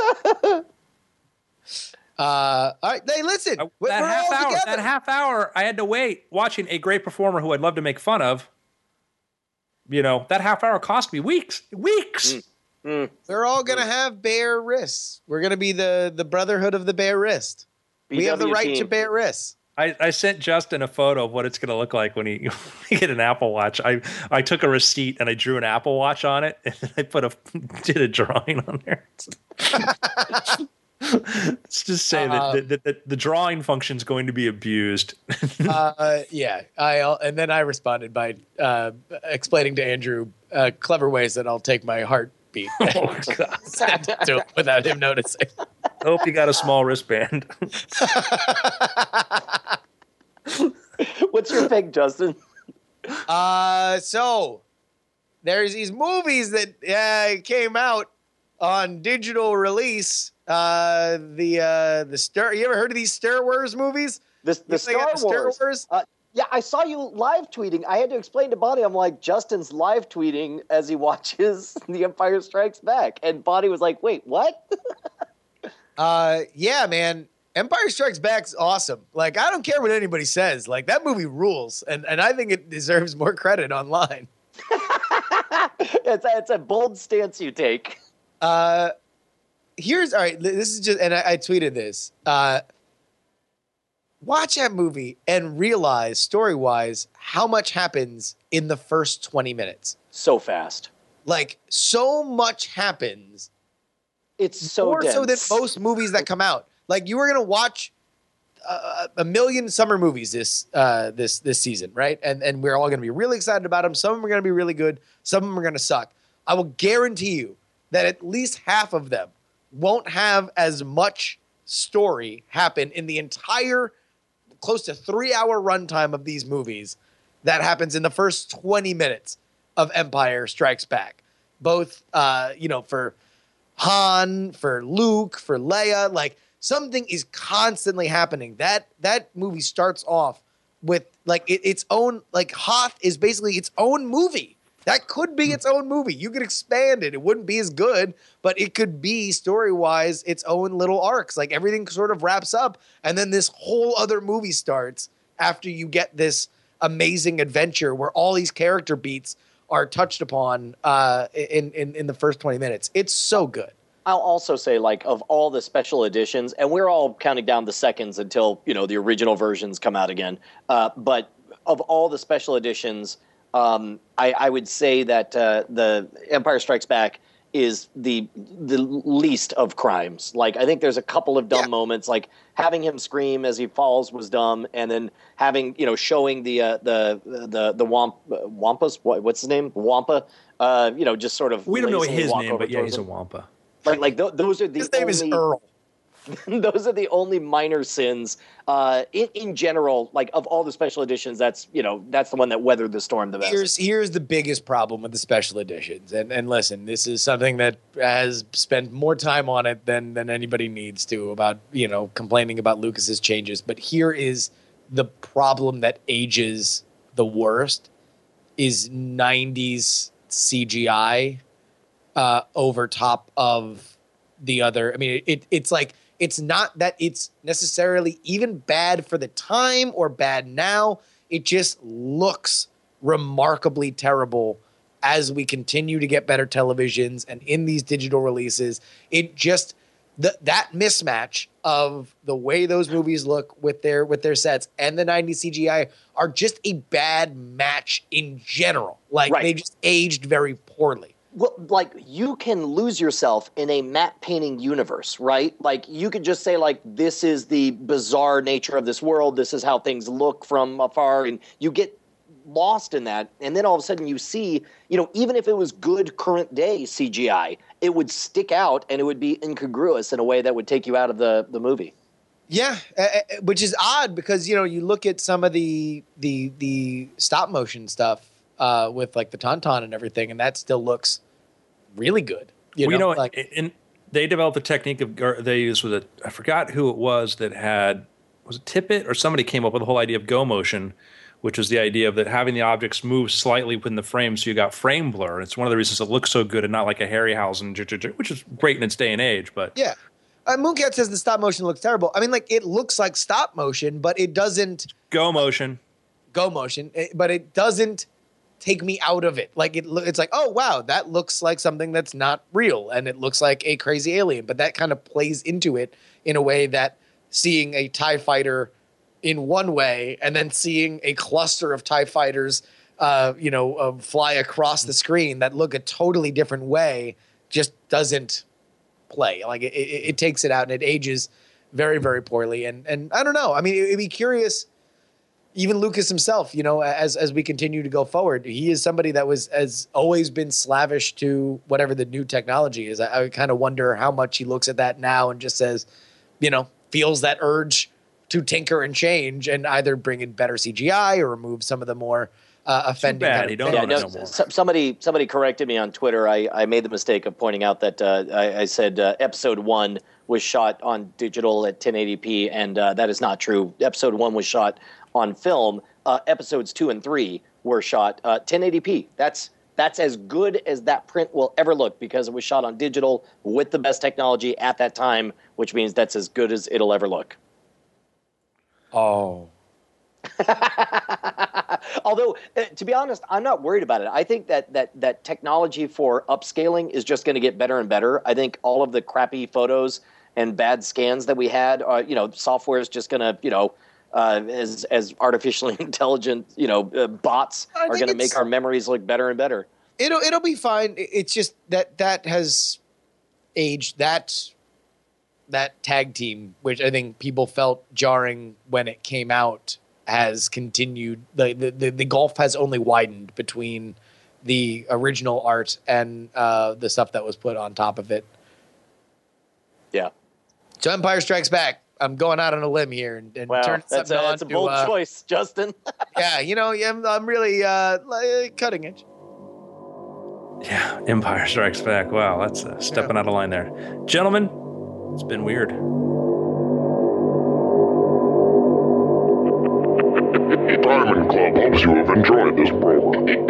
Uh, all right, hey, listen. Uh, we're that all half hour, together. that half hour, I had to wait watching a great performer who I'd love to make fun of. You know, that half hour cost me weeks, weeks. Mm. Mm. We're all gonna have bare wrists. We're gonna be the the brotherhood of the bare wrist. We have the B W right to team. bare wrists. I, I sent Justin a photo of what it's going to look like when he, when he get an Apple Watch. I, I took a receipt and I drew an Apple Watch on it, and then I put a did a drawing on there. Let's just say Uh, that the, the, the drawing function is going to be abused. uh, yeah, I and then I responded by uh, explaining to Andrew uh, clever ways that I'll take my heartbeat Oh, God. send it to him without him noticing. I hope you got a small wristband. What's your pick, Justin? Uh, so there's these movies that uh, came out on digital release. Uh, the uh, the Star. You ever heard of these Star Wars movies? This the You think Star of Wars. Star Wars? Uh, yeah, I saw you live tweeting. I had to explain to Bonnie. I'm like, Justin's live tweeting as he watches The Empire Strikes Back, and Bonnie was like, "Wait, what?" Uh, yeah, man. Empire Strikes Back's awesome. Like, I don't care what anybody says. Like, that movie rules, and and I think it deserves more credit online. it's a, it's a bold stance you take. Uh, here's all right. This is just, and I, I tweeted this. Uh, watch that movie and realize, story wise, how much happens in the first twenty minutes. So fast. Like, so much happens. It's so more dense. so than most movies that come out. Like, you were gonna watch uh, a million summer movies this uh, this this season, right? And and we're all gonna be really excited about them. Some of them are gonna be really good. Some of them are gonna suck. I will guarantee you that at least half of them won't have as much story happen in the entire close to three hour runtime of these movies that happens in the first twenty minutes of Empire Strikes Back. Both, uh, you know, for Han, for Luke, for Leia, like something is constantly happening. That that movie starts off with like it, its own, like Hoth is basically its own movie. That could be its own movie. You could expand it. It wouldn't be as good, but it could be story-wise its own little arcs. Like everything sort of wraps up, and then this whole other movie starts after you get this amazing adventure where all these character beats are touched upon uh, in, in in the first twenty minutes. It's so good. I'll also say, like, of all the special editions, and we're all counting down the seconds until, you know, the original versions come out again. Uh, but of all the special editions, um, I, I would say that uh, the Empire Strikes Back is the the least of crimes. Like, I think there's a couple of dumb yeah. moments, like having him scream as he falls was dumb, and then having, you know, showing the uh, the the the Wamp Wampas, what, what's his name, Wampa, uh, you know, just sort of we don't know his name, but yeah, he's him. a Wampa. Like, like th- those are the his name only, is Earl. Those are the only minor sins. Uh, in, in general, like of all the special editions, that's, you know, that's the one that weathered the storm the best. Here's here's the biggest problem with the special editions, and and listen, this is something that has spent more time on it than than anybody needs to about, you know, complaining about Lucas's changes. But here is the problem that ages the worst: is nineties C G I uh, over top of the other. I mean, it it's like. It's not that it's necessarily even bad for the time or bad now. It just looks remarkably terrible as we continue to get better televisions and in these digital releases. It just the, that mismatch of the way those movies look with their with their sets and the nineties C G I are just a bad match in general. Like right. They just aged very poorly. Well, like, you can lose yourself in a matte painting universe, right? Like, you could just say, like, this is the bizarre nature of this world. This is how things look from afar. And you get lost in that. And then all of a sudden you see, you know, even if it was good current day C G I, it would stick out and it would be incongruous in a way that would take you out of the, the movie. Yeah, uh, which is odd because, you know, you look at some of the the the stop motion stuff uh, with, like, the Tauntaun and everything, and that still looks really good. You well, know, you know, like, and they developed a technique of or they used with it. I forgot who it was that had was it Tippett or somebody came up with the whole idea of go motion, which was the idea of that having the objects move slightly within the frame, so you got frame blur. It's one of the reasons it looks so good and not like a Harryhausen, which is great in its day and age. But yeah, uh, Mooncat says the stop motion looks terrible. I mean, like it looks like stop motion, but it doesn't go motion, go motion, but it doesn't take me out of it. Like it, it's like, oh wow, that looks like something that's not real, and it looks like a crazy alien. But that kind of plays into it in a way that seeing a TIE fighter in one way, and then seeing a cluster of TIE fighters, uh, you know, uh, fly across the screen that look a totally different way, just doesn't play. Like it, it, it takes it out, and it ages very, very poorly. And and I don't know. I mean, it, it'd be curious. Even Lucas himself, you know, as as we continue to go forward, he is somebody that was has always been slavish to whatever the new technology is. I, I kind of wonder how much he looks at that now and just says, you know, feels that urge to tinker and change and either bring in better C G I or remove some of the more uh, offending. Too bad. Kind of he don't yeah, know no, no s- somebody somebody corrected me on Twitter. I, I made the mistake of pointing out that uh, I, I said uh, episode one was shot on digital at ten eighty p, and uh, that is not true. Episode one was shot on film. Uh, episodes two and three were shot uh, ten eighty p. That's that's as good as that print will ever look because it was shot on digital with the best technology at that time, which means that's as good as it'll ever look. Oh. Although, uh, to be honest, I'm not worried about it. I think that that that technology for upscaling is just going to get better and better. I think all of the crappy photos and bad scans that we had, uh, you know, software is just going to, you know, uh, as as artificially intelligent, you know, uh, bots I are going to make our memories look better and better. It'll it'll be fine. It's just that that has aged. That that tag team, which I think people felt jarring when it came out, has continued. The the the, the gulf has only widened between the original art and uh, the stuff that was put on top of it. Yeah. So Empire Strikes Back. I'm going out on a limb here and, and Wow, turning that's something a, on that's a to, bold uh, choice, Justin. yeah, you know, I'm, I'm really uh, like, cutting edge. Yeah, Empire Strikes Back. Wow, that's uh, stepping Yeah. out of line there. Gentlemen, it's been weird. Diamond Club hopes you have enjoyed this program.